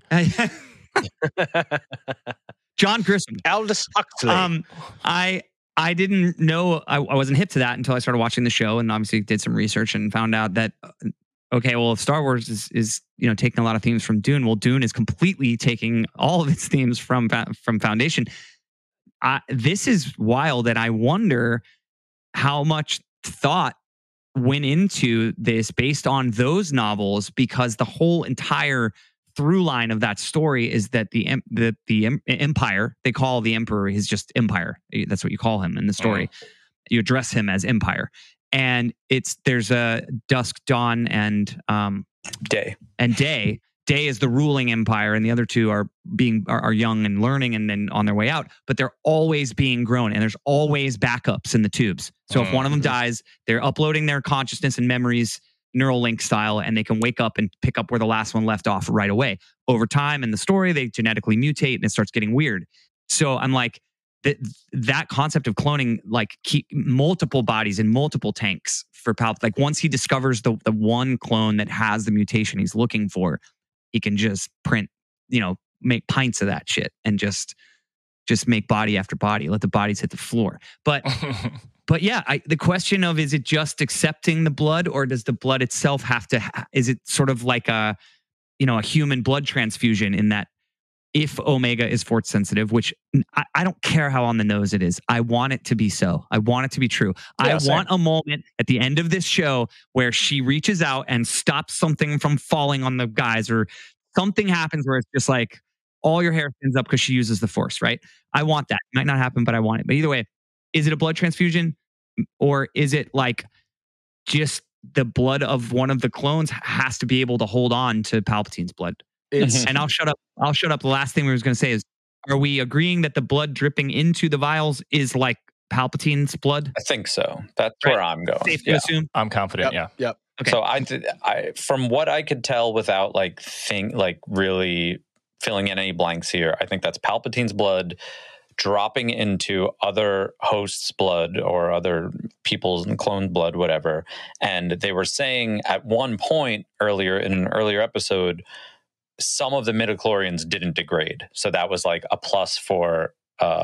John Grisham. Aldous Huxley. I didn't know, I wasn't hip to that until I started watching the show, and obviously did some research and found out that okay, well, if Star Wars is taking a lot of themes from Dune, well, Dune is completely taking all of its themes from Foundation. This is wild, and I wonder how much thought went into this based on those novels, because the whole entire through line of that story is that the Empire, they call the Emperor, is just Empire. That's what you call him in the story. You address him as Empire. And there's a dusk, dawn, and day. And day. Day is the ruling empire, and the other two are young and learning and then on their way out. But they're always being grown, and there's always backups in the tubes. So if one of them dies, they're uploading their consciousness and memories Neuralink style, and they can wake up and pick up where the last one left off right away. Over time in the story, they genetically mutate, and it starts getting weird. So I'm like, that concept of cloning, like keep multiple bodies in multiple tanks for Palpatine. Like once he discovers the one clone that has the mutation he's looking for, he can just print, make pints of that shit and just make body after body, let the bodies hit the floor. But yeah, the question of, is it just accepting the blood, or does the blood itself have to? Is it sort of like a a human blood transfusion in that if Omega is force sensitive, which I don't care how on the nose it is. I want it to be so. I want it to be true. Yeah, I want a moment at the end of this show where she reaches out and stops something from falling on the guys, or something happens where it's just like all your hair stands up because she uses the force, right? I want that. It might not happen, but I want it. But either way, is it a blood transfusion, or is it like just the blood of one of the clones has to be able to hold on to Palpatine's blood? And I'll shut up. The last thing we was going to say is, are we agreeing that the blood dripping into the vials is like Palpatine's blood? I think so. That's where I'm going. Safe to assume. I'm confident. Yep. Okay. So I from what I could tell without really filling in any blanks here, I think that's Palpatine's blood dropping into other hosts' blood or other people's clone blood, whatever. And they were saying at one point earlier in an earlier episode, some of the midichlorians didn't degrade. So that was like a plus for,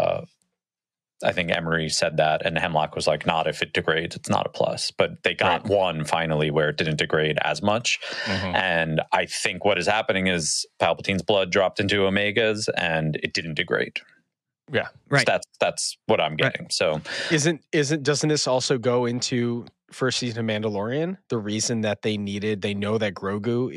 I think Emery said that, and Hemlock was like, not if it degrades, it's not a plus. But they got one finally where it didn't degrade as much. And I think what is happening is Palpatine's blood dropped into Omega's and it didn't degrade. Yeah. Right. So that's what I'm getting. Right. So doesn't this also go into first season of Mandalorian? The reason that they know that Grogu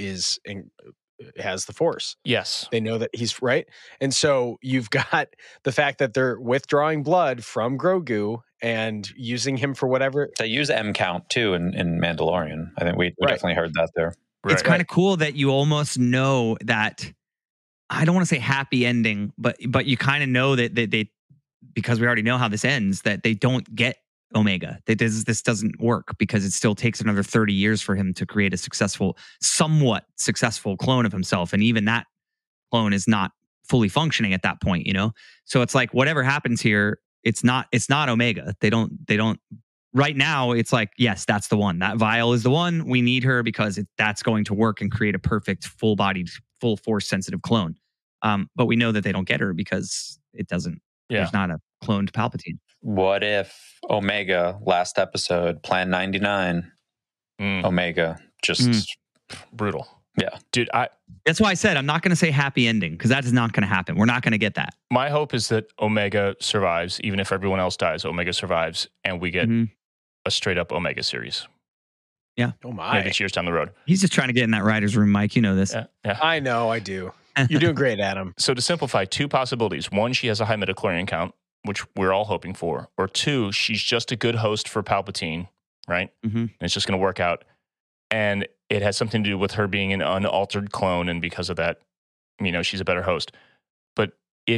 has the Force. Yes. They know that he's right. And so you've got the fact that they're withdrawing blood from Grogu and using him for whatever. They use M count too in Mandalorian. I think we definitely heard that there. It's kind of cool that you almost know that, I don't want to say happy ending, but you kind of know that they, because we already know how this ends, that they don't get Omega. This doesn't work because it still takes another 30 years for him to create a somewhat successful clone of himself. And even that clone is not fully functioning at that point, So it's like whatever happens here, it's not Omega. They don't right now. It's like, yes, that's the one. That vial is the one. We need her because that's going to work and create a perfect full-bodied, full force sensitive clone. But we know that they don't get her because it doesn't. Yeah. There's not a cloned Palpatine. What if Omega, last episode, Plan 99, Omega, just brutal. Yeah. Dude, that's why I said I'm not going to say happy ending, because that is not going to happen. We're not going to get that. My hope is that Omega survives, even if everyone else dies, Omega survives, and we get a straight up Omega series. Yeah. Oh my. Maybe years down the road. He's just trying to get in that writer's room, Mike. You know this. Yeah. I know, I do. You're doing great, Adam. So to simplify, two possibilities. One, she has a high midichlorian count, which we're all hoping for. Or two, she's just a good host for Palpatine, right? And it's just going to work out. And it has something to do with her being an unaltered clone, and because of that, she's a better host. But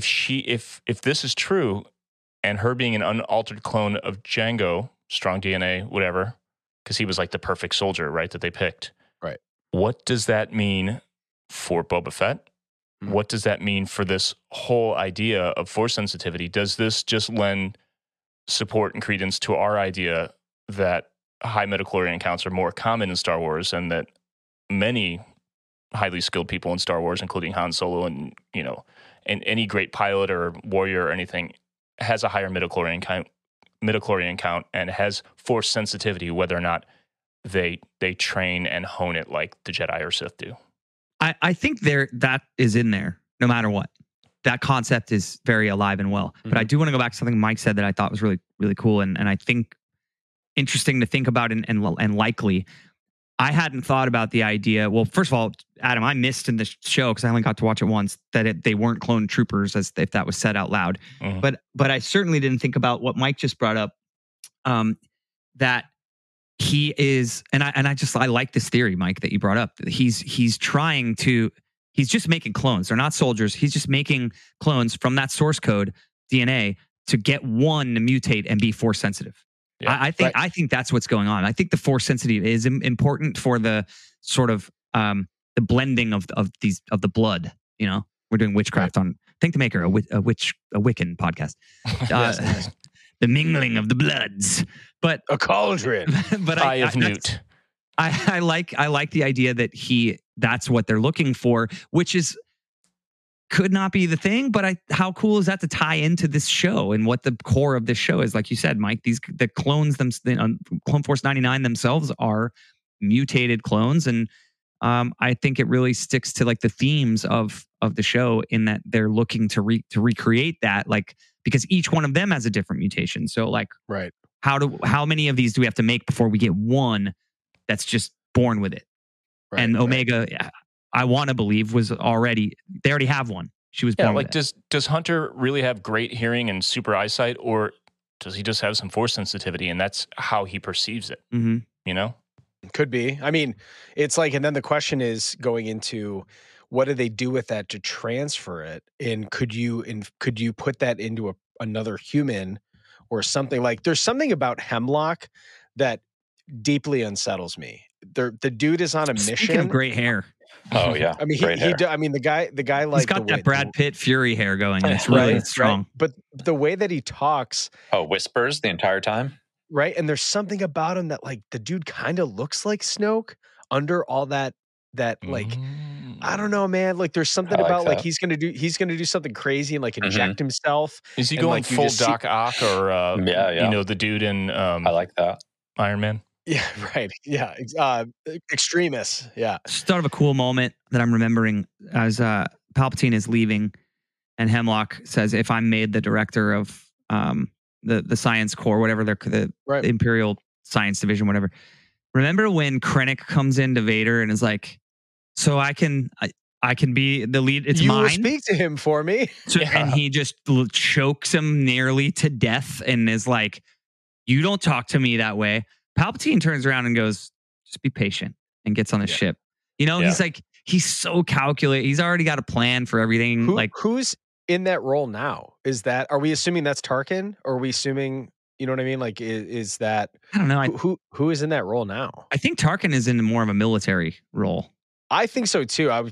if this is true, and her being an unaltered clone of Jango, strong DNA, whatever, because he was like the perfect soldier, right, that they picked. Right. What does that mean for Boba Fett? What does that mean for this whole idea of force sensitivity? Does this just lend support and credence to our idea that high midichlorian counts are more common in Star Wars, and that many highly skilled people in Star Wars, including Han Solo and any great pilot or warrior or anything, has a higher midichlorian count and has force sensitivity, whether or not they train and hone it like the Jedi or Sith do? I think that is in there no matter what. That concept is very alive and well. But I do want to go back to something Mike said that I thought was really, really cool. And I think interesting to think about and likely. I hadn't thought about the idea. Well, first of all, Adam, I missed in the show, because I only got to watch it once, that they weren't clone troopers, as if that was said out loud. But I certainly didn't think about what Mike just brought up, that he is, and I like this theory, Mike, that you brought up. He's just making clones. They're not soldiers. He's just making clones from that source code DNA to get one to mutate and be force sensitive. Yeah, I think that's what's going on. I think the force sensitive is important for the sort of the blending of the blood. We're doing witchcraft on Think the Maker, a Wiccan podcast. Yes. The mingling of the bloods, but a cauldron. But Eye of Newt. I like the idea that that's what they're looking for, which could not be the thing. But how cool is that to tie into this show and what the core of this show is? Like you said, Mike, the clones, Clone Force 99 themselves are mutated clones, and I think it really sticks to like the themes of the show in that they're looking to recreate that, like, because each one of them has a different mutation. So like, Right. how many of these do we have to make before we get one that's just born with it? Right, and right. Omega, I want to believe they already have one. She was born with it. Does Hunter really have great hearing and super eyesight, or does he just have some force sensitivity and that's how he perceives it? Mm-hmm. You know? Could be. I mean, it's like, and then the question is going into what do they do with that to transfer it? And could you put that into another human or something? Like, there's something about Hemlock that deeply unsettles me. The dude is on a mission. Speaking of great hair, Oh yeah, I mean, great hair. I mean, the guy like he's got that Brad Pitt Fury hair going. And it's really strong. Right? But the way that he talks, whispers the entire time. right? And there's something about him that like the dude kind of looks like Snoke under all that like. I don't know, man. Like, there's something about like he's gonna do something crazy and like inject himself. Is he and, going like, you full just see- Doc Ock or Yeah. you know, the dude in I like that. Iron Man? Yeah, right. Yeah, extremists. Yeah, Just thought of a cool moment that I'm remembering as Palpatine is leaving, and Hemlock says, "If I'm made the director of the Science Corps, whatever the right. Imperial Science Division, whatever." Remember when Krennic comes into Vader and is like, "So I can be the lead. It's you mine." will speak to him for me. So, and he just chokes him nearly to death and is like, "You don't talk to me that way." Palpatine turns around and goes, "Just be patient," and gets on the ship. You know, he's like, he's so calculated. He's already got a plan for everything. Who's in that role now? Are we assuming that's Tarkin? Or are we assuming, you know what I mean? Like, is that, I don't know. who is in that role now? I think Tarkin is in more of a military role. I think so too. I'm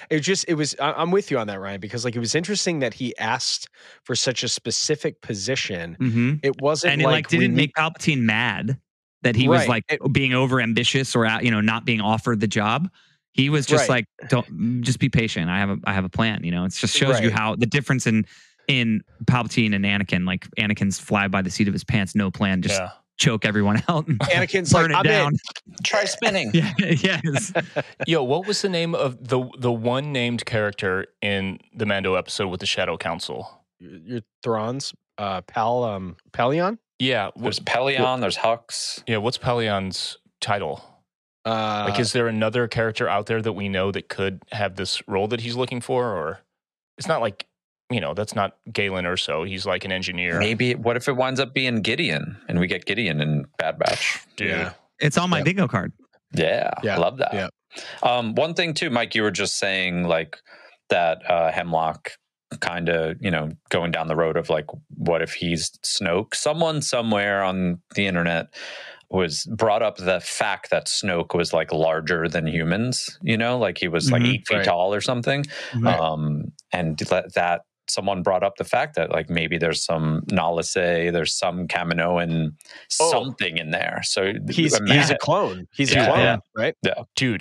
with you on that, Ryan, because like it was interesting that he asked for such a specific position. Mm-hmm. It wasn't, and it didn't make Palpatine mad that he was like being over ambitious or not being offered the job. He was just like, "Don't, just be patient. I have a plan." You know, it just shows you how the difference in Palpatine and Anakin. Like, Anakin's fly by the seat of his pants, no plan, just choke everyone out. And Anakin's burn like, it down. Try spinning. Yes. Yo, what was the name of the one named character in the Mando episode with the Shadow Council? Your Thrawn's Pelion? Yeah, there's Pelion. There's Hux. Yeah, what's Pelion's title? Like, is there another character out there that we know that could have this role that he's looking for? Or it's not like, that's not Galen Erso. He's like an engineer. Maybe. What if it winds up being Gideon and we get Gideon in Bad Batch? Dude. Yeah. It's on my bingo card. Yeah. Love that. Yeah. One thing too, Mike, you were just saying like that Hemlock kind of, going down the road of like, what if he's Snoke? Someone somewhere on the internet was brought up the fact that Snoke was like larger than humans, like he was like 8 feet tall or something. Right. And that someone brought up the fact that like maybe there's some Nalase, there's some Kaminoan something in there. So he's a clone. He's a clone, right? Yeah. Dude.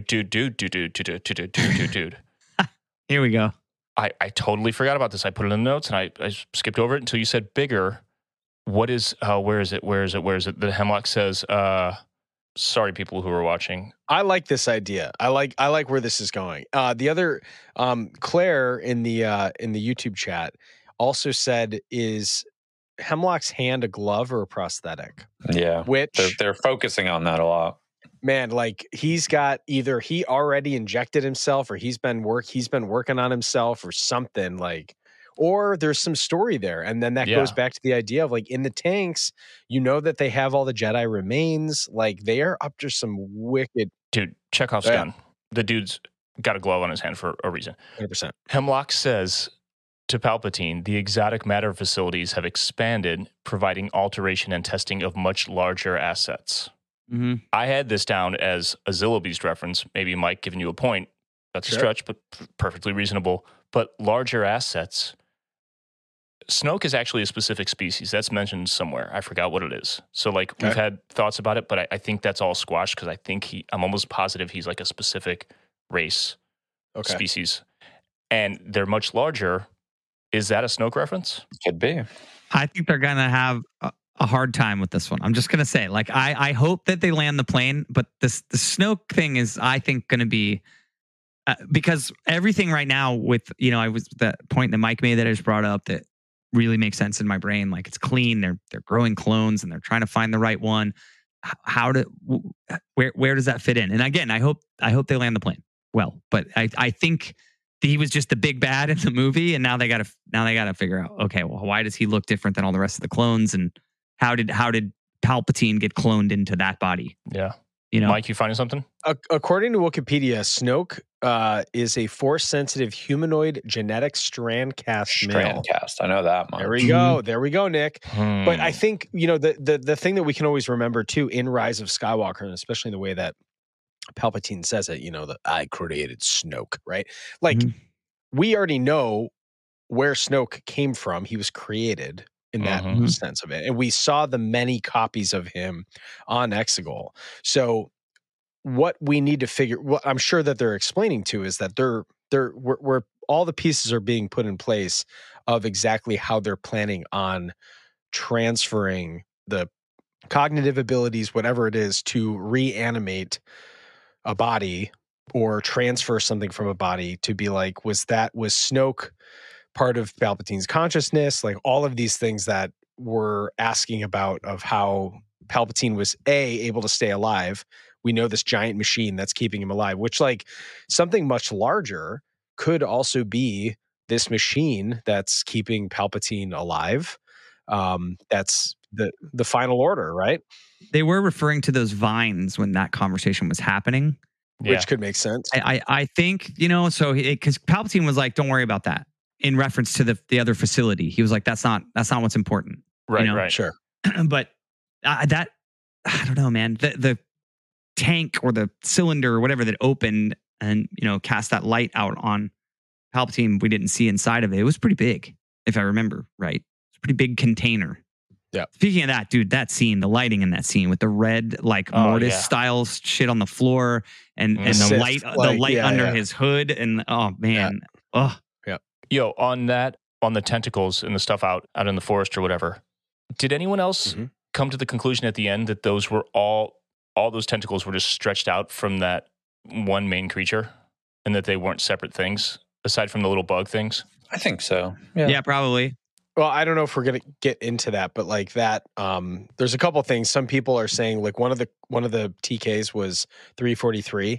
Here we go. I totally forgot about this. I put it in the notes and I skipped over it until you said bigger. What is, where is it? The Hemlock says, sorry, people who are watching. I like this idea. I like where this is going. The other, Claire in the YouTube chat also said, is Hemlock's hand a glove or a prosthetic? Yeah. Which they're focusing on that a lot. Man, like he's got either he already injected himself or he's been working on himself or something, like, or there's some story there. And then that goes back to the idea of like in the tanks, that they have all the Jedi remains. Like, they are up to some wicked. Dude, Chekhov's gun. The dude's got a glove on his hand for a reason. 100%. Hemlock says to Palpatine, the exotic matter facilities have expanded, providing alteration and testing of much larger assets. Mm-hmm. I had this down as a Zillow Beast reference. Maybe Mike giving you a point. That's a stretch, but perfectly reasonable. But larger assets. Snoke is actually a specific species. That's mentioned somewhere. I forgot what it is. So, like, we've had thoughts about it, but I think that's all squashed because I think I'm almost positive he's like a specific race, species. And they're much larger. Is that a Snoke reference? Could be. I think they're going to have a hard time with this one. I'm just gonna say, like, I hope that they land the plane, but the Snoke thing is, I think, gonna be because everything right now with, I was that point that Mike made that I just brought up that really makes sense in my brain. Like, it's clean. They're growing clones and they're trying to find the right one. Where does that fit in? And again, I hope they land the plane well, but I think he was just the big bad in the movie, and now they got to figure out, okay, well, why does he look different than all the rest of the clones, and how did Palpatine get cloned into that body? Yeah. Mike, you finding something? According to Wikipedia, Snoke is a Force-sensitive humanoid genetic strand-cast male. Strand-cast, I know that much. There we go, Nick. But I think, the thing that we can always remember, too, in Rise of Skywalker, and especially in the way that Palpatine says it, that I created Snoke, right? Like, we already know where Snoke came from. He was created in that sense of it. And we saw the many copies of him on Exegol. So what we need to figure, what I'm sure that they're explaining to, is that we're all the pieces are being put in place of exactly how they're planning on transferring the cognitive abilities, whatever it is, to reanimate a body or transfer something from a body to be like, was Snoke part of Palpatine's consciousness? Like, all of these things that we're asking about of how Palpatine was able to stay alive. We know this giant machine that's keeping him alive, which, like, something much larger could also be this machine that's keeping Palpatine alive. That's the final order, right? They were referring to those vines when that conversation was happening, which could make sense. I think, so because Palpatine was like, don't worry about that, in reference to the other facility. He was like, that's not what's important. Right, right. Sure. But that, I don't know, man. The tank or the cylinder or whatever that opened and, cast that light out on Palpatine, we didn't see inside of it. It was pretty big, if I remember right. It's a pretty big container. Yeah. Speaking of that, dude, that scene, the lighting in that scene with the red, like, mortis style shit on the floor and the light under his hood, and oh man. Yeah. Yo, on the tentacles and the stuff out in the forest or whatever, did anyone else come to the conclusion at the end that those were all those tentacles were just stretched out from that one main creature, and that they weren't separate things aside from the little bug things? I think so. Yeah, probably. Well, I don't know if we're going to get into that, but like that, there's a couple of things. Some people are saying, like, one of the TKs was 343,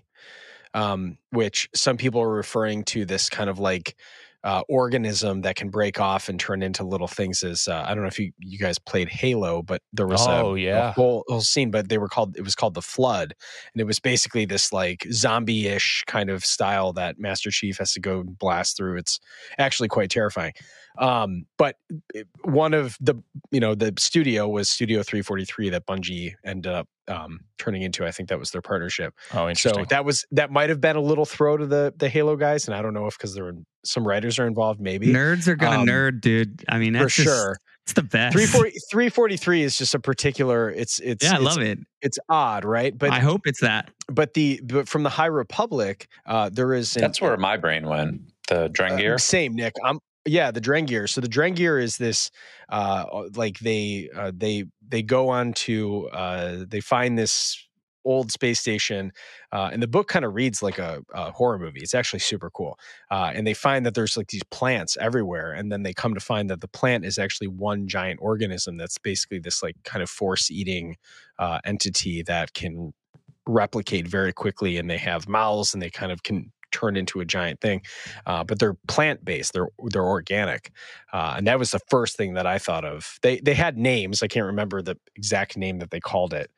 which some people are referring to this kind of like organism that can break off and turn into little things. As I don't know if you guys played Halo, but there was a whole scene, but it was called the Flood, and it was basically this like zombie-ish kind of style that Master Chief has to go blast through. It's actually quite terrifying. But one of the studio was Studio 343 that Bungie ended up turning into. I think that was their partnership. Oh, interesting. So that might have been a little throw to the Halo guys, and I don't know if because there were some writers are involved. Maybe nerds are gonna nerd, dude. I mean, that's for sure. It's the best. 343 is just a particular. It's I love it. It's odd, right? But I hope it's that. But from the High Republic, there is. That's where my brain went. The Drengir. Same, Nick. Yeah, the Drengir. So the Drengir is this, like they go on to they find this old space station, and the book kind of reads like a horror movie. It's actually super cool, and they find that there's like these plants everywhere, and then they come to find that the plant is actually one giant organism that's basically this like kind of force-eating entity that can replicate very quickly, and they have mouths, and they kind of can turn into a giant thing, but they're plant-based, they're organic, and that was the first thing that I thought of. They had names. I can't remember the exact name that they called it.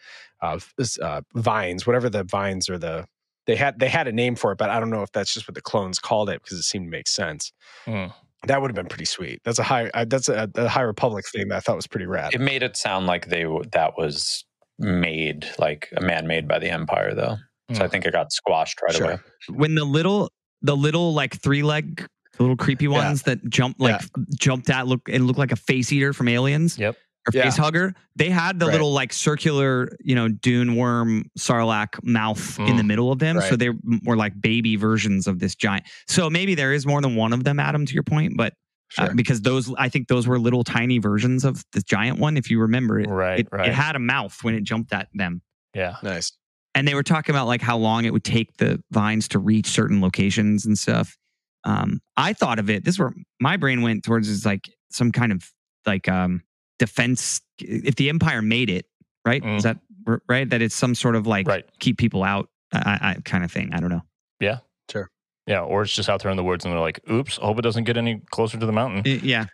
Vines, whatever the vines or they had a name for it, but I don't know if that's just what the clones called it because it seemed to make sense. That would have been pretty sweet. That's a High Republic thing that I thought was pretty rad. It made it sound like that was made, like a man-made by the Empire, though. So I think it got squashed right away. When the little like 3-leg, little creepy ones that jumped at looked like a face eater from Aliens. Yep. Or face hugger. They had the little like circular, dune worm sarlacc mouth in the middle of them. So they were like baby versions of this giant. So maybe there is more than one of them, Adam, to your point, but Sure. because I think those were little tiny versions of the giant one. If you remember it, Right. it had a mouth when it jumped at them. Yeah. Nice. And they were talking about like how long it would take the vines to reach certain locations and stuff. I thought of it. This is where my brain went towards, is like some kind of like defense. If the Empire made it, right? Is that right? That it's some sort of like keep people out I kind of thing. I don't know. Yeah. Sure. Yeah. Or it's just out there in the woods and they're like, oops, I hope it doesn't get any closer to the mountain. Yeah.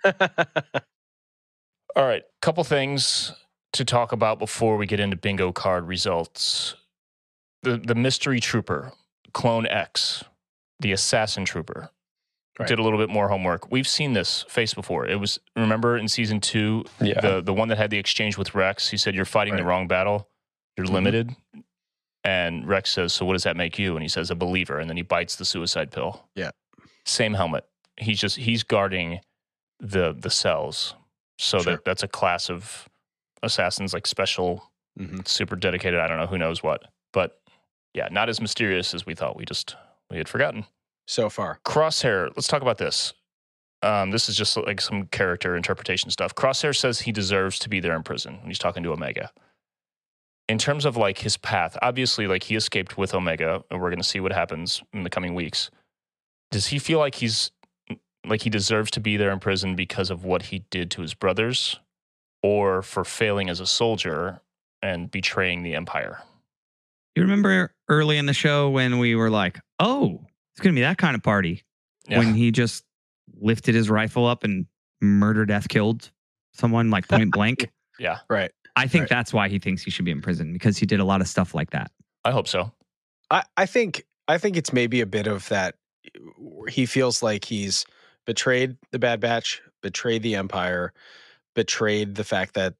All right. Couple things to talk about before we get into bingo card results. The mystery trooper, Clone X, the assassin trooper, did a little bit more homework. We've seen this face before. It was, remember in season 2, the one that had the exchange with Rex, he said, you're fighting the wrong battle. You're limited. And Rex says, so what does that make you? And he says, a believer. And then he bites the suicide pill. Yeah. Same helmet. He's guarding the cells. So that's a class of assassins, like special, super dedicated. I don't know, who knows what. But yeah, not as mysterious as we thought. We had forgotten. So far. Crosshair, let's talk about this. This is just like some character interpretation stuff. Crosshair says he deserves to be there in prison when he's talking to Omega. In terms of like his path, obviously like he escaped with Omega, and we're going to see what happens in the coming weeks. Does he feel like he deserves to be there in prison because of what he did to his brothers, or for failing as a soldier and betraying the Empire? You remember early in the show when we were like, oh, it's going to be that kind of party. Yeah. When he just lifted his rifle up and killed someone like point blank. Yeah. Right. I think that's why he thinks he should be in prison, because he did a lot of stuff like that. I hope so. I think it's maybe a bit of that. He feels like he's betrayed the Bad Batch, betrayed the Empire, betrayed the fact that,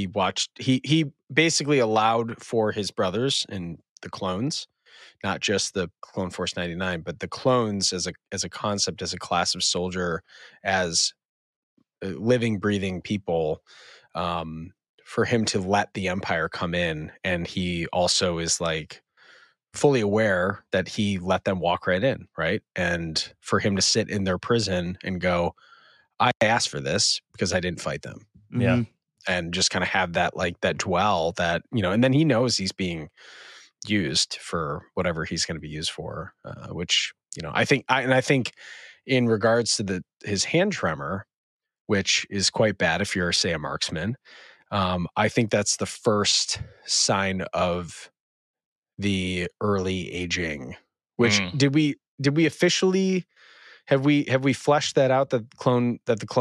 he basically allowed for his brothers and the clones, not just the Clone Force 99, but the clones as a concept, as a class of soldier, as living, breathing people, for him to let the Empire come in. And he also is like fully aware that he let them walk right in, right? And for him to sit in their prison and go, I asked for this because I didn't fight them. Yeah. And just kind of have that, like, that dwell that, and then he knows he's being used for whatever he's going to be used for, which, I think in regards to his hand tremor, which is quite bad if you're, say, a marksman, I think that's the first sign of the early aging. Which did we officially have we fleshed that out, that Clone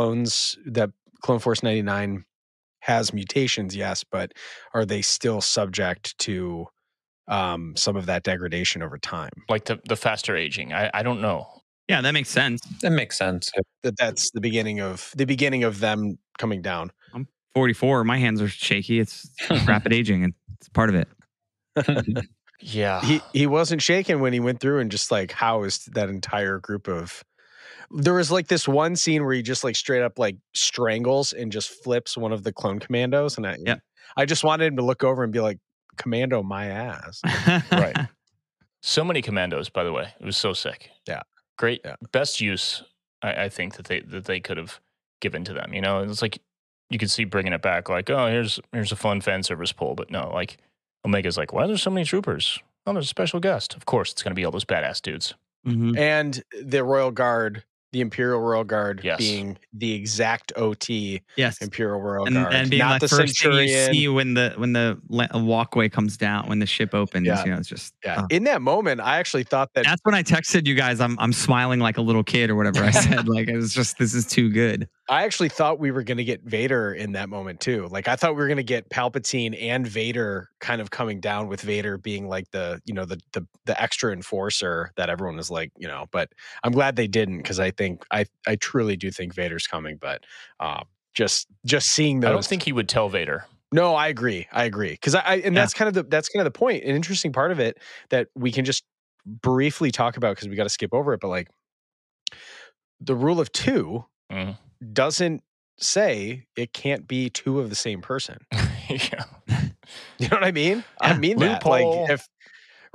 Force 99 has mutations? Yes, but are they still subject to some of that degradation over time? Like the faster aging. I don't know. Yeah, that makes sense. That makes sense. That's the beginning of them coming down. I'm 44. My hands are shaky. It's rapid aging, and it's part of it. Yeah. He wasn't shaken when he went through and just like housed that entire group of. There was like this one scene where he just like straight up like strangles and just flips one of the clone commandos, and I just wanted him to look over and be like, "Commando, my ass!" Right. So many commandos, by the way. It was so sick. Yeah. Great. Yeah. Best use, I think, that they could have given to them. It's like you could see bringing it back, like, oh, here's a fun fan service pull, but no, like Omega's like, why are there so many troopers? Oh, there's a special guest. Of course, it's going to be all those badass dudes. Mm-hmm. And the Royal Guard, the Imperial Royal Guard, being the exact OT Imperial Royal Guard, and being not like the first Centurion. thing you see when the walkway comes down, when the ship opens. It's just In that moment, I actually thought that's when I texted you guys. I'm smiling like a little kid or whatever I said. Like, it was just, this is too good. I actually thought we were going to get Vader in that moment too. Like, I thought we were going to get Palpatine and Vader kind of coming down, with Vader being like the extra enforcer that everyone was like, but I'm glad they didn't, because I think I truly do think Vader's coming, but just seeing those. I don't think he would tell Vader. No, I agree. Because that's kind of the point. An interesting part of it that we can just briefly talk about, because we got to skip over it, but like the rule of two doesn't say it can't be two of the same person. Yeah. You know what I mean? I mean that. Loophole. Like,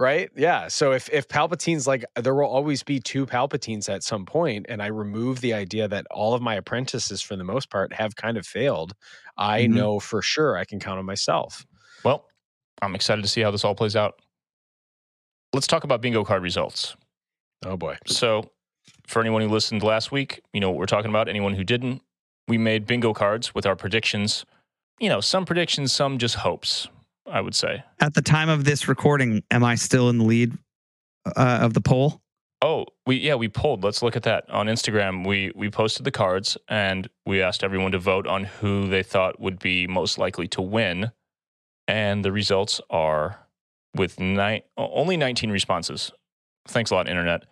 Right? Yeah. So if Palpatine's like, there will always be two Palpatines at some point, and I remove the idea that all of my apprentices, for the most part, have kind of failed, I know for sure I can count on myself. Well, I'm excited to see how this all plays out. Let's talk about bingo card results. Oh boy. So for anyone who listened last week, you know what we're talking about. Anyone who didn't, we made bingo cards with our predictions. You know, some predictions, some just hopes, I would say. At the time of this recording, am I still in the lead of the poll? Oh, we polled. Let's look at that. On Instagram, we posted the cards and we asked everyone to vote on who they thought would be most likely to win. And the results are with only 19 responses. Thanks a lot, Internet.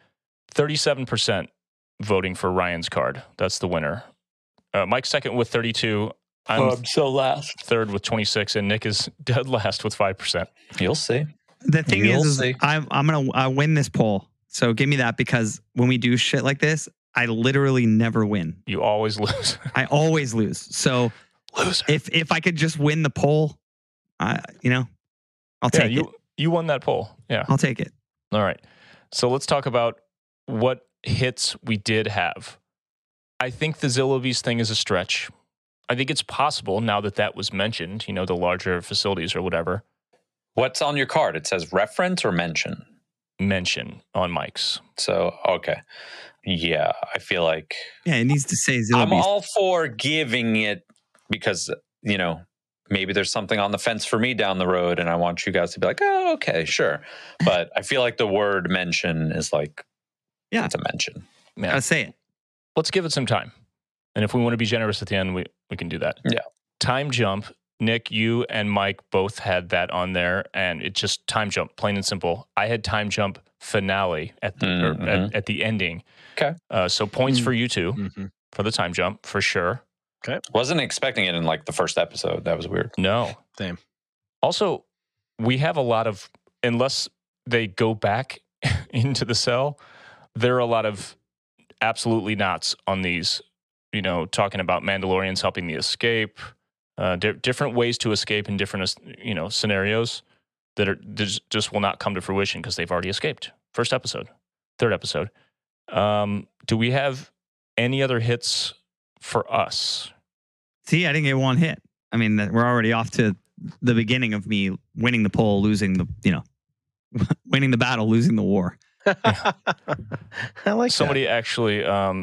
37% voting for Ryan's card. That's the winner. Mike's second with 32. I'm so last. third with 26, and Nick is dead last with 5%. You'll see. The thing You'll is see. I'm gonna win this poll. So give me that, because when we do shit like this, I literally never win. You always lose. I always lose. So Loser. if I could just win the poll, I'll take it. You won that poll. Yeah. I'll take it. All right. So let's talk about what hits we did have. I think the Zillabees thing is a stretch. I think it's possible now that was mentioned, you know, the larger facilities or whatever. What's on your card? It says reference or mention? Mention on Mike's. So, okay. Yeah, I feel like Yeah, it needs to say Zillabees. I'm all for giving it because, you know, maybe there's something on the fence for me down the road and I want you guys to be like, oh, okay, sure. But I feel like the word mention is like, yeah, it's a mention. Yeah. Gotta say it. Let's give it some time. And if we want to be generous at the end, we can do that. Yeah. Time jump. Nick, you and Mike both had that on there, and it's just time jump, plain and simple. I had time jump finale at the at the ending. Okay. So points for you two for the time jump, for sure. Okay. Wasn't expecting it in like the first episode. That was weird. No. Same. Also, we have a lot of, unless they go back into the cell, there are a lot of absolutely nots on these, you know, talking about Mandalorians helping the escape, different ways to escape in different, you know, scenarios that are just will not come to fruition because they've already escaped. First episode, third episode. Do we have any other hits for us? See, I didn't get one hit. I mean, we're already off to the beginning of me winning the poll, losing the, you know, winning the battle, losing the war. I like Somebody actually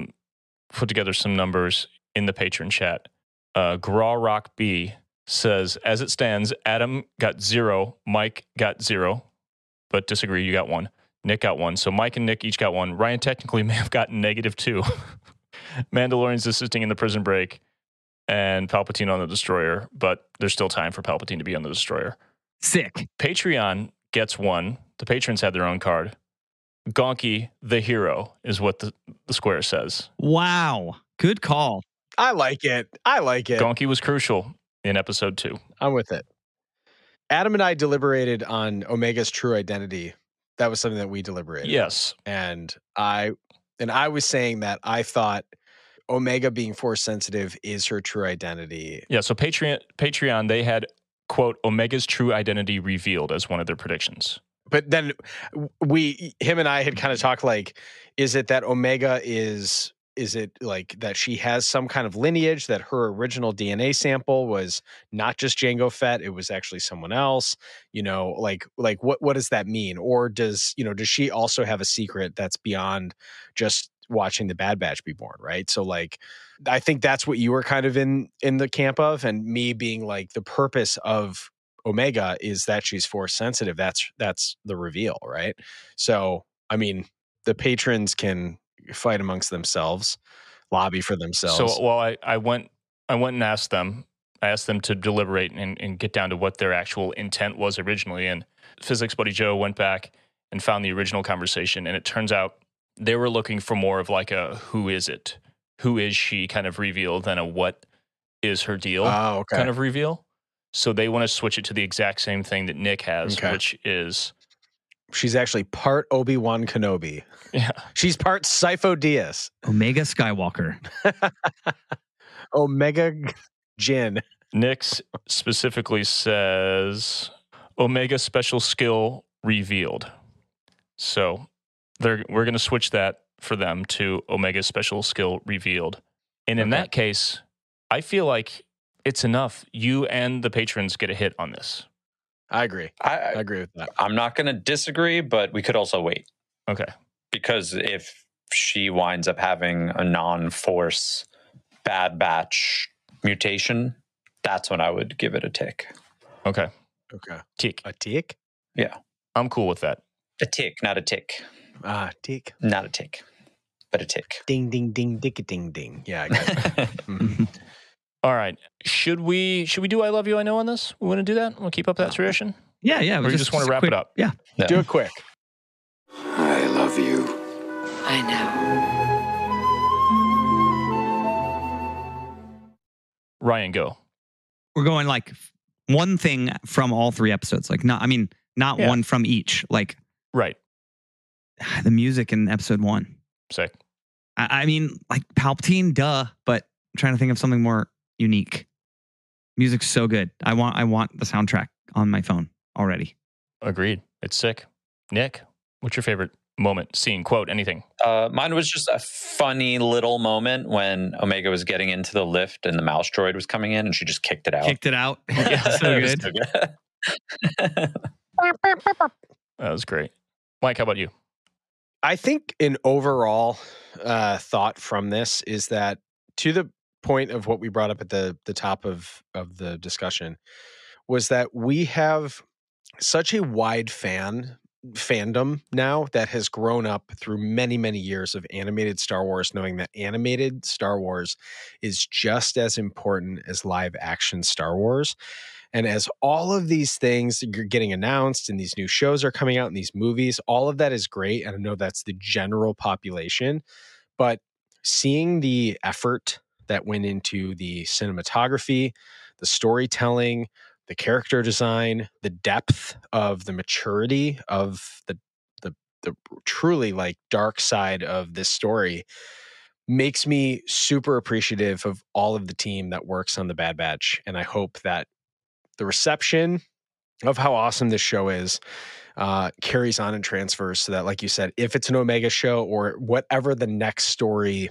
put together some numbers in the patron chat. Graw Rock B says, as it stands, Adam got 0, Mike got 0, but disagree, you got 1. Nick got 1. So Mike and Nick each got 1. Ryan technically may have gotten -2. Mandalorian's assisting in the prison break and Palpatine on the destroyer, but there's still time for Palpatine to be on the destroyer. Sick. Patreon gets 1. The patrons had their own card. Gonky, the hero, is what the square says. Wow. Good call. I like it. Gonky was crucial in episode 2. I'm with it. Adam and I deliberated on Omega's true identity. That was something that we deliberated. Yes. And I was saying that I thought Omega being force sensitive is her true identity. Yeah, so Patreon, they had, quote, Omega's true identity revealed as one of their predictions. But then him and I had kind of talked like, is it that Omega is it like that she has some kind of lineage, that her original DNA sample was not just Jango Fett, it was actually someone else, you know, like what does that mean? Or does she also have a secret that's beyond just watching the Bad Batch be born, right? So like, I think that's what you were kind of in the camp of, and me being like, the purpose of Omega is that she's force sensitive. That's the reveal, right? So, I mean, the patrons can fight amongst themselves, lobby for themselves. So, well, I went and asked them. I asked them to deliberate and get down to what their actual intent was originally. And Physics Buddy Joe went back and found the original conversation. And it turns out they were looking for more of like a who is it? Who is she kind of reveal than a what is her deal kind of reveal. So they want to switch it to the exact same thing that Nick has, which is... She's actually part Obi-Wan Kenobi. Yeah. She's part Sifo Dyas. Omega Skywalker. Omega Jin. Nick specifically says, Omega special skill revealed. So we're going to switch that for them to Omega special skill revealed. And in that case, I feel like it's enough. You and the patrons get a hit on this. I agree. I agree with that. I'm not going to disagree, but we could also wait. Okay. Because if she winds up having a non-force Bad Batch mutation, that's when I would give it a tick. Okay. Tick. A tick? Yeah. I'm cool with that. A tick, not a tick. Tick. Not a tick, but a tick. Ding, ding, ding, dick, ding, ding. Yeah, I got it. All right. Should we do I Love You, I Know on this? We want to do that? We'll keep up that tradition? Yeah. Or you just want to wrap it up? Yeah. Do it quick. I love you. I know. Ryan, go. We're going like one thing from all 3 episodes. Like, not one from each. Like, right. The music in episode 1. Sick. I mean, like Palpatine, duh, but I'm trying to think of something more unique. Music's so good. I want the soundtrack on my phone already. Agreed. It's sick. Nick, what's your favorite moment, scene, quote, anything? Mine was just a funny little moment when Omega was getting into the lift and the mouse droid was coming in and she just kicked it out. Yeah, so good. So good. That was great. Mike, how about you? I think an overall thought from this is that, to the point of what we brought up at the top of the discussion, was that we have such a wide fandom now that has grown up through many, many years of animated Star Wars, knowing that animated Star Wars is just as important as live action Star Wars. And as all of these things are getting announced and these new shows are coming out and these movies, all of that is great. And I know that's the general population, but seeing the effort that went into the cinematography, the storytelling, the character design, the depth of the maturity of the truly like dark side of this story makes me super appreciative of all of the team that works on the Bad Batch. And I hope that the reception of how awesome this show is carries on and transfers so that, like you said, if it's an Omega show or whatever the next story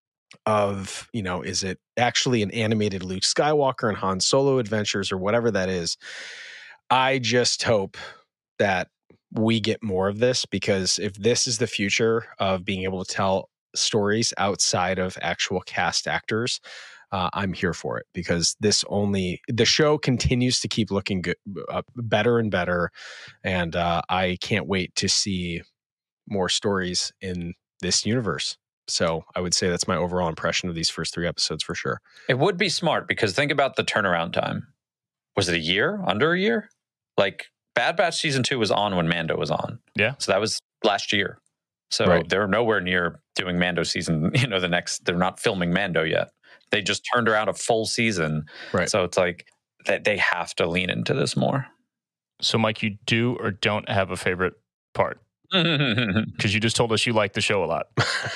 of, is it actually an animated Luke Skywalker and Han Solo adventures or whatever that is, I just hope that we get more of this, because if this is the future of being able to tell stories outside of actual cast actors, I'm here for it, because the show continues to keep looking good, better and better. And I can't wait to see more stories in this universe. So I would say that's my overall impression of these first 3 episodes for sure. It would be smart, because think about the turnaround time. Was it a year? Under a year? Like Bad Batch season 2 was on when Mando was on. Yeah. So that was last year. So they're nowhere near doing Mando season, they're not filming Mando yet. They just turned around a full season. Right. So it's like they have to lean into this more. So Mike, you do or don't have a favorite part? Because you just told us you like the show a lot.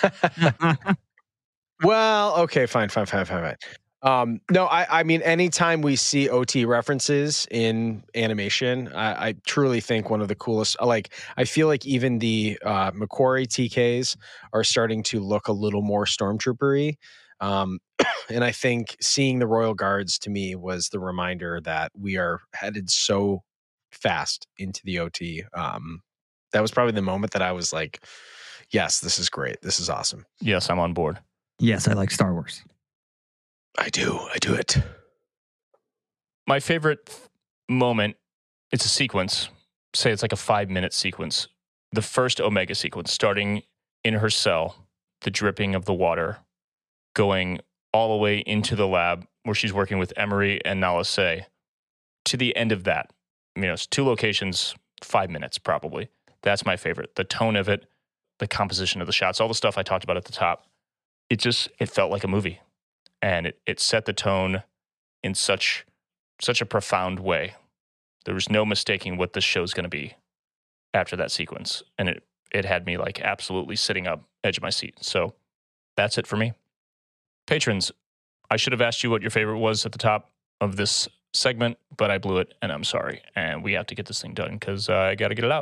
Well, okay, fine. No, I mean, anytime we see OT references in animation, I truly think one of the coolest, I feel like even the Macquarie TKs are starting to look a little more stormtroopery. And I think seeing the Royal Guards to me was the reminder that we are headed so fast into the OT. That was probably the moment that I was like, yes, this is great. This is awesome. Yes, I'm on board. Yes, I like Star Wars. I do it. My favorite moment, it's a sequence. Say it's like a 5-minute sequence. The first Omega sequence, starting in her cell, the dripping of the water, going all the way into the lab where she's working with Emery and Nala Se, to the end of that. It's 2 locations, 5 minutes probably. That's my favorite. The tone of it, the composition of the shots, all the stuff I talked about at the top. It felt like a movie. And it set the tone in such a profound way. There was no mistaking what this show's going to be after that sequence. And it had me like absolutely sitting up, edge of my seat. So that's it for me. Patrons, I should have asked you what your favorite was at the top of this segment, but I blew it and I'm sorry. And we have to get this thing done because I got to get it out.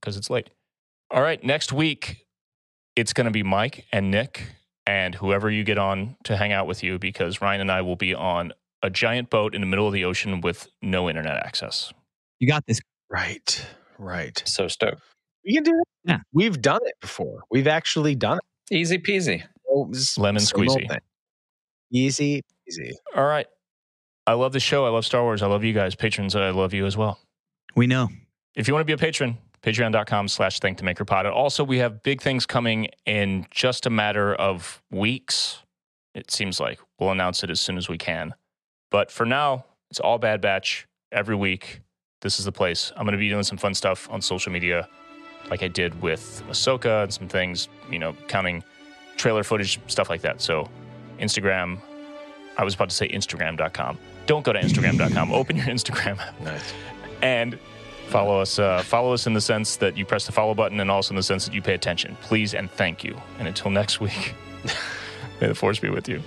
because it's late. All right, next week, it's going to be Mike and Nick and whoever you get on to hang out with you, because Ryan and I will be on a giant boat in the middle of the ocean with no internet access. You got this. Right. So stoked. We can do it. Yeah. We've done it before. We've actually done it. Easy peasy. Lemon squeezy. Easy. All right. I love the show. I love Star Wars. I love you guys. Patrons, I love you as well. We know. If you want to be a patron, patreon.com/ThankTheMakerPod. And also, we have big things coming in just a matter of weeks. It seems like we'll announce it as soon as we can. But for now, it's all Bad Batch every week. This is the place. I'm going to be doing some fun stuff on social media, like I did with Ahsoka and some things, counting trailer footage, stuff like that. So Instagram, I was about to say Instagram.com. Don't go to Instagram.com. Open your Instagram. Nice. And follow us. Follow us in the sense that you press the follow button, and also in the sense that you pay attention. Please and thank you. And until next week, may the Force be with you.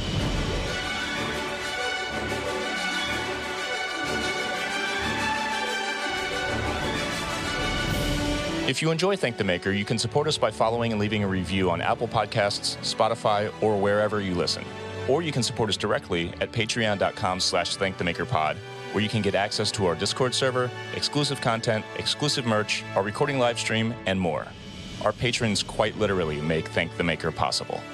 If you enjoy Thank the Maker, you can support us by following and leaving a review on Apple Podcasts, Spotify, or wherever you listen. Or you can support us directly at patreon.com/ThankTheMakerPod, where you can get access to our Discord server, exclusive content, exclusive merch, our recording live stream, and more. Our patrons quite literally make Thank the Maker possible.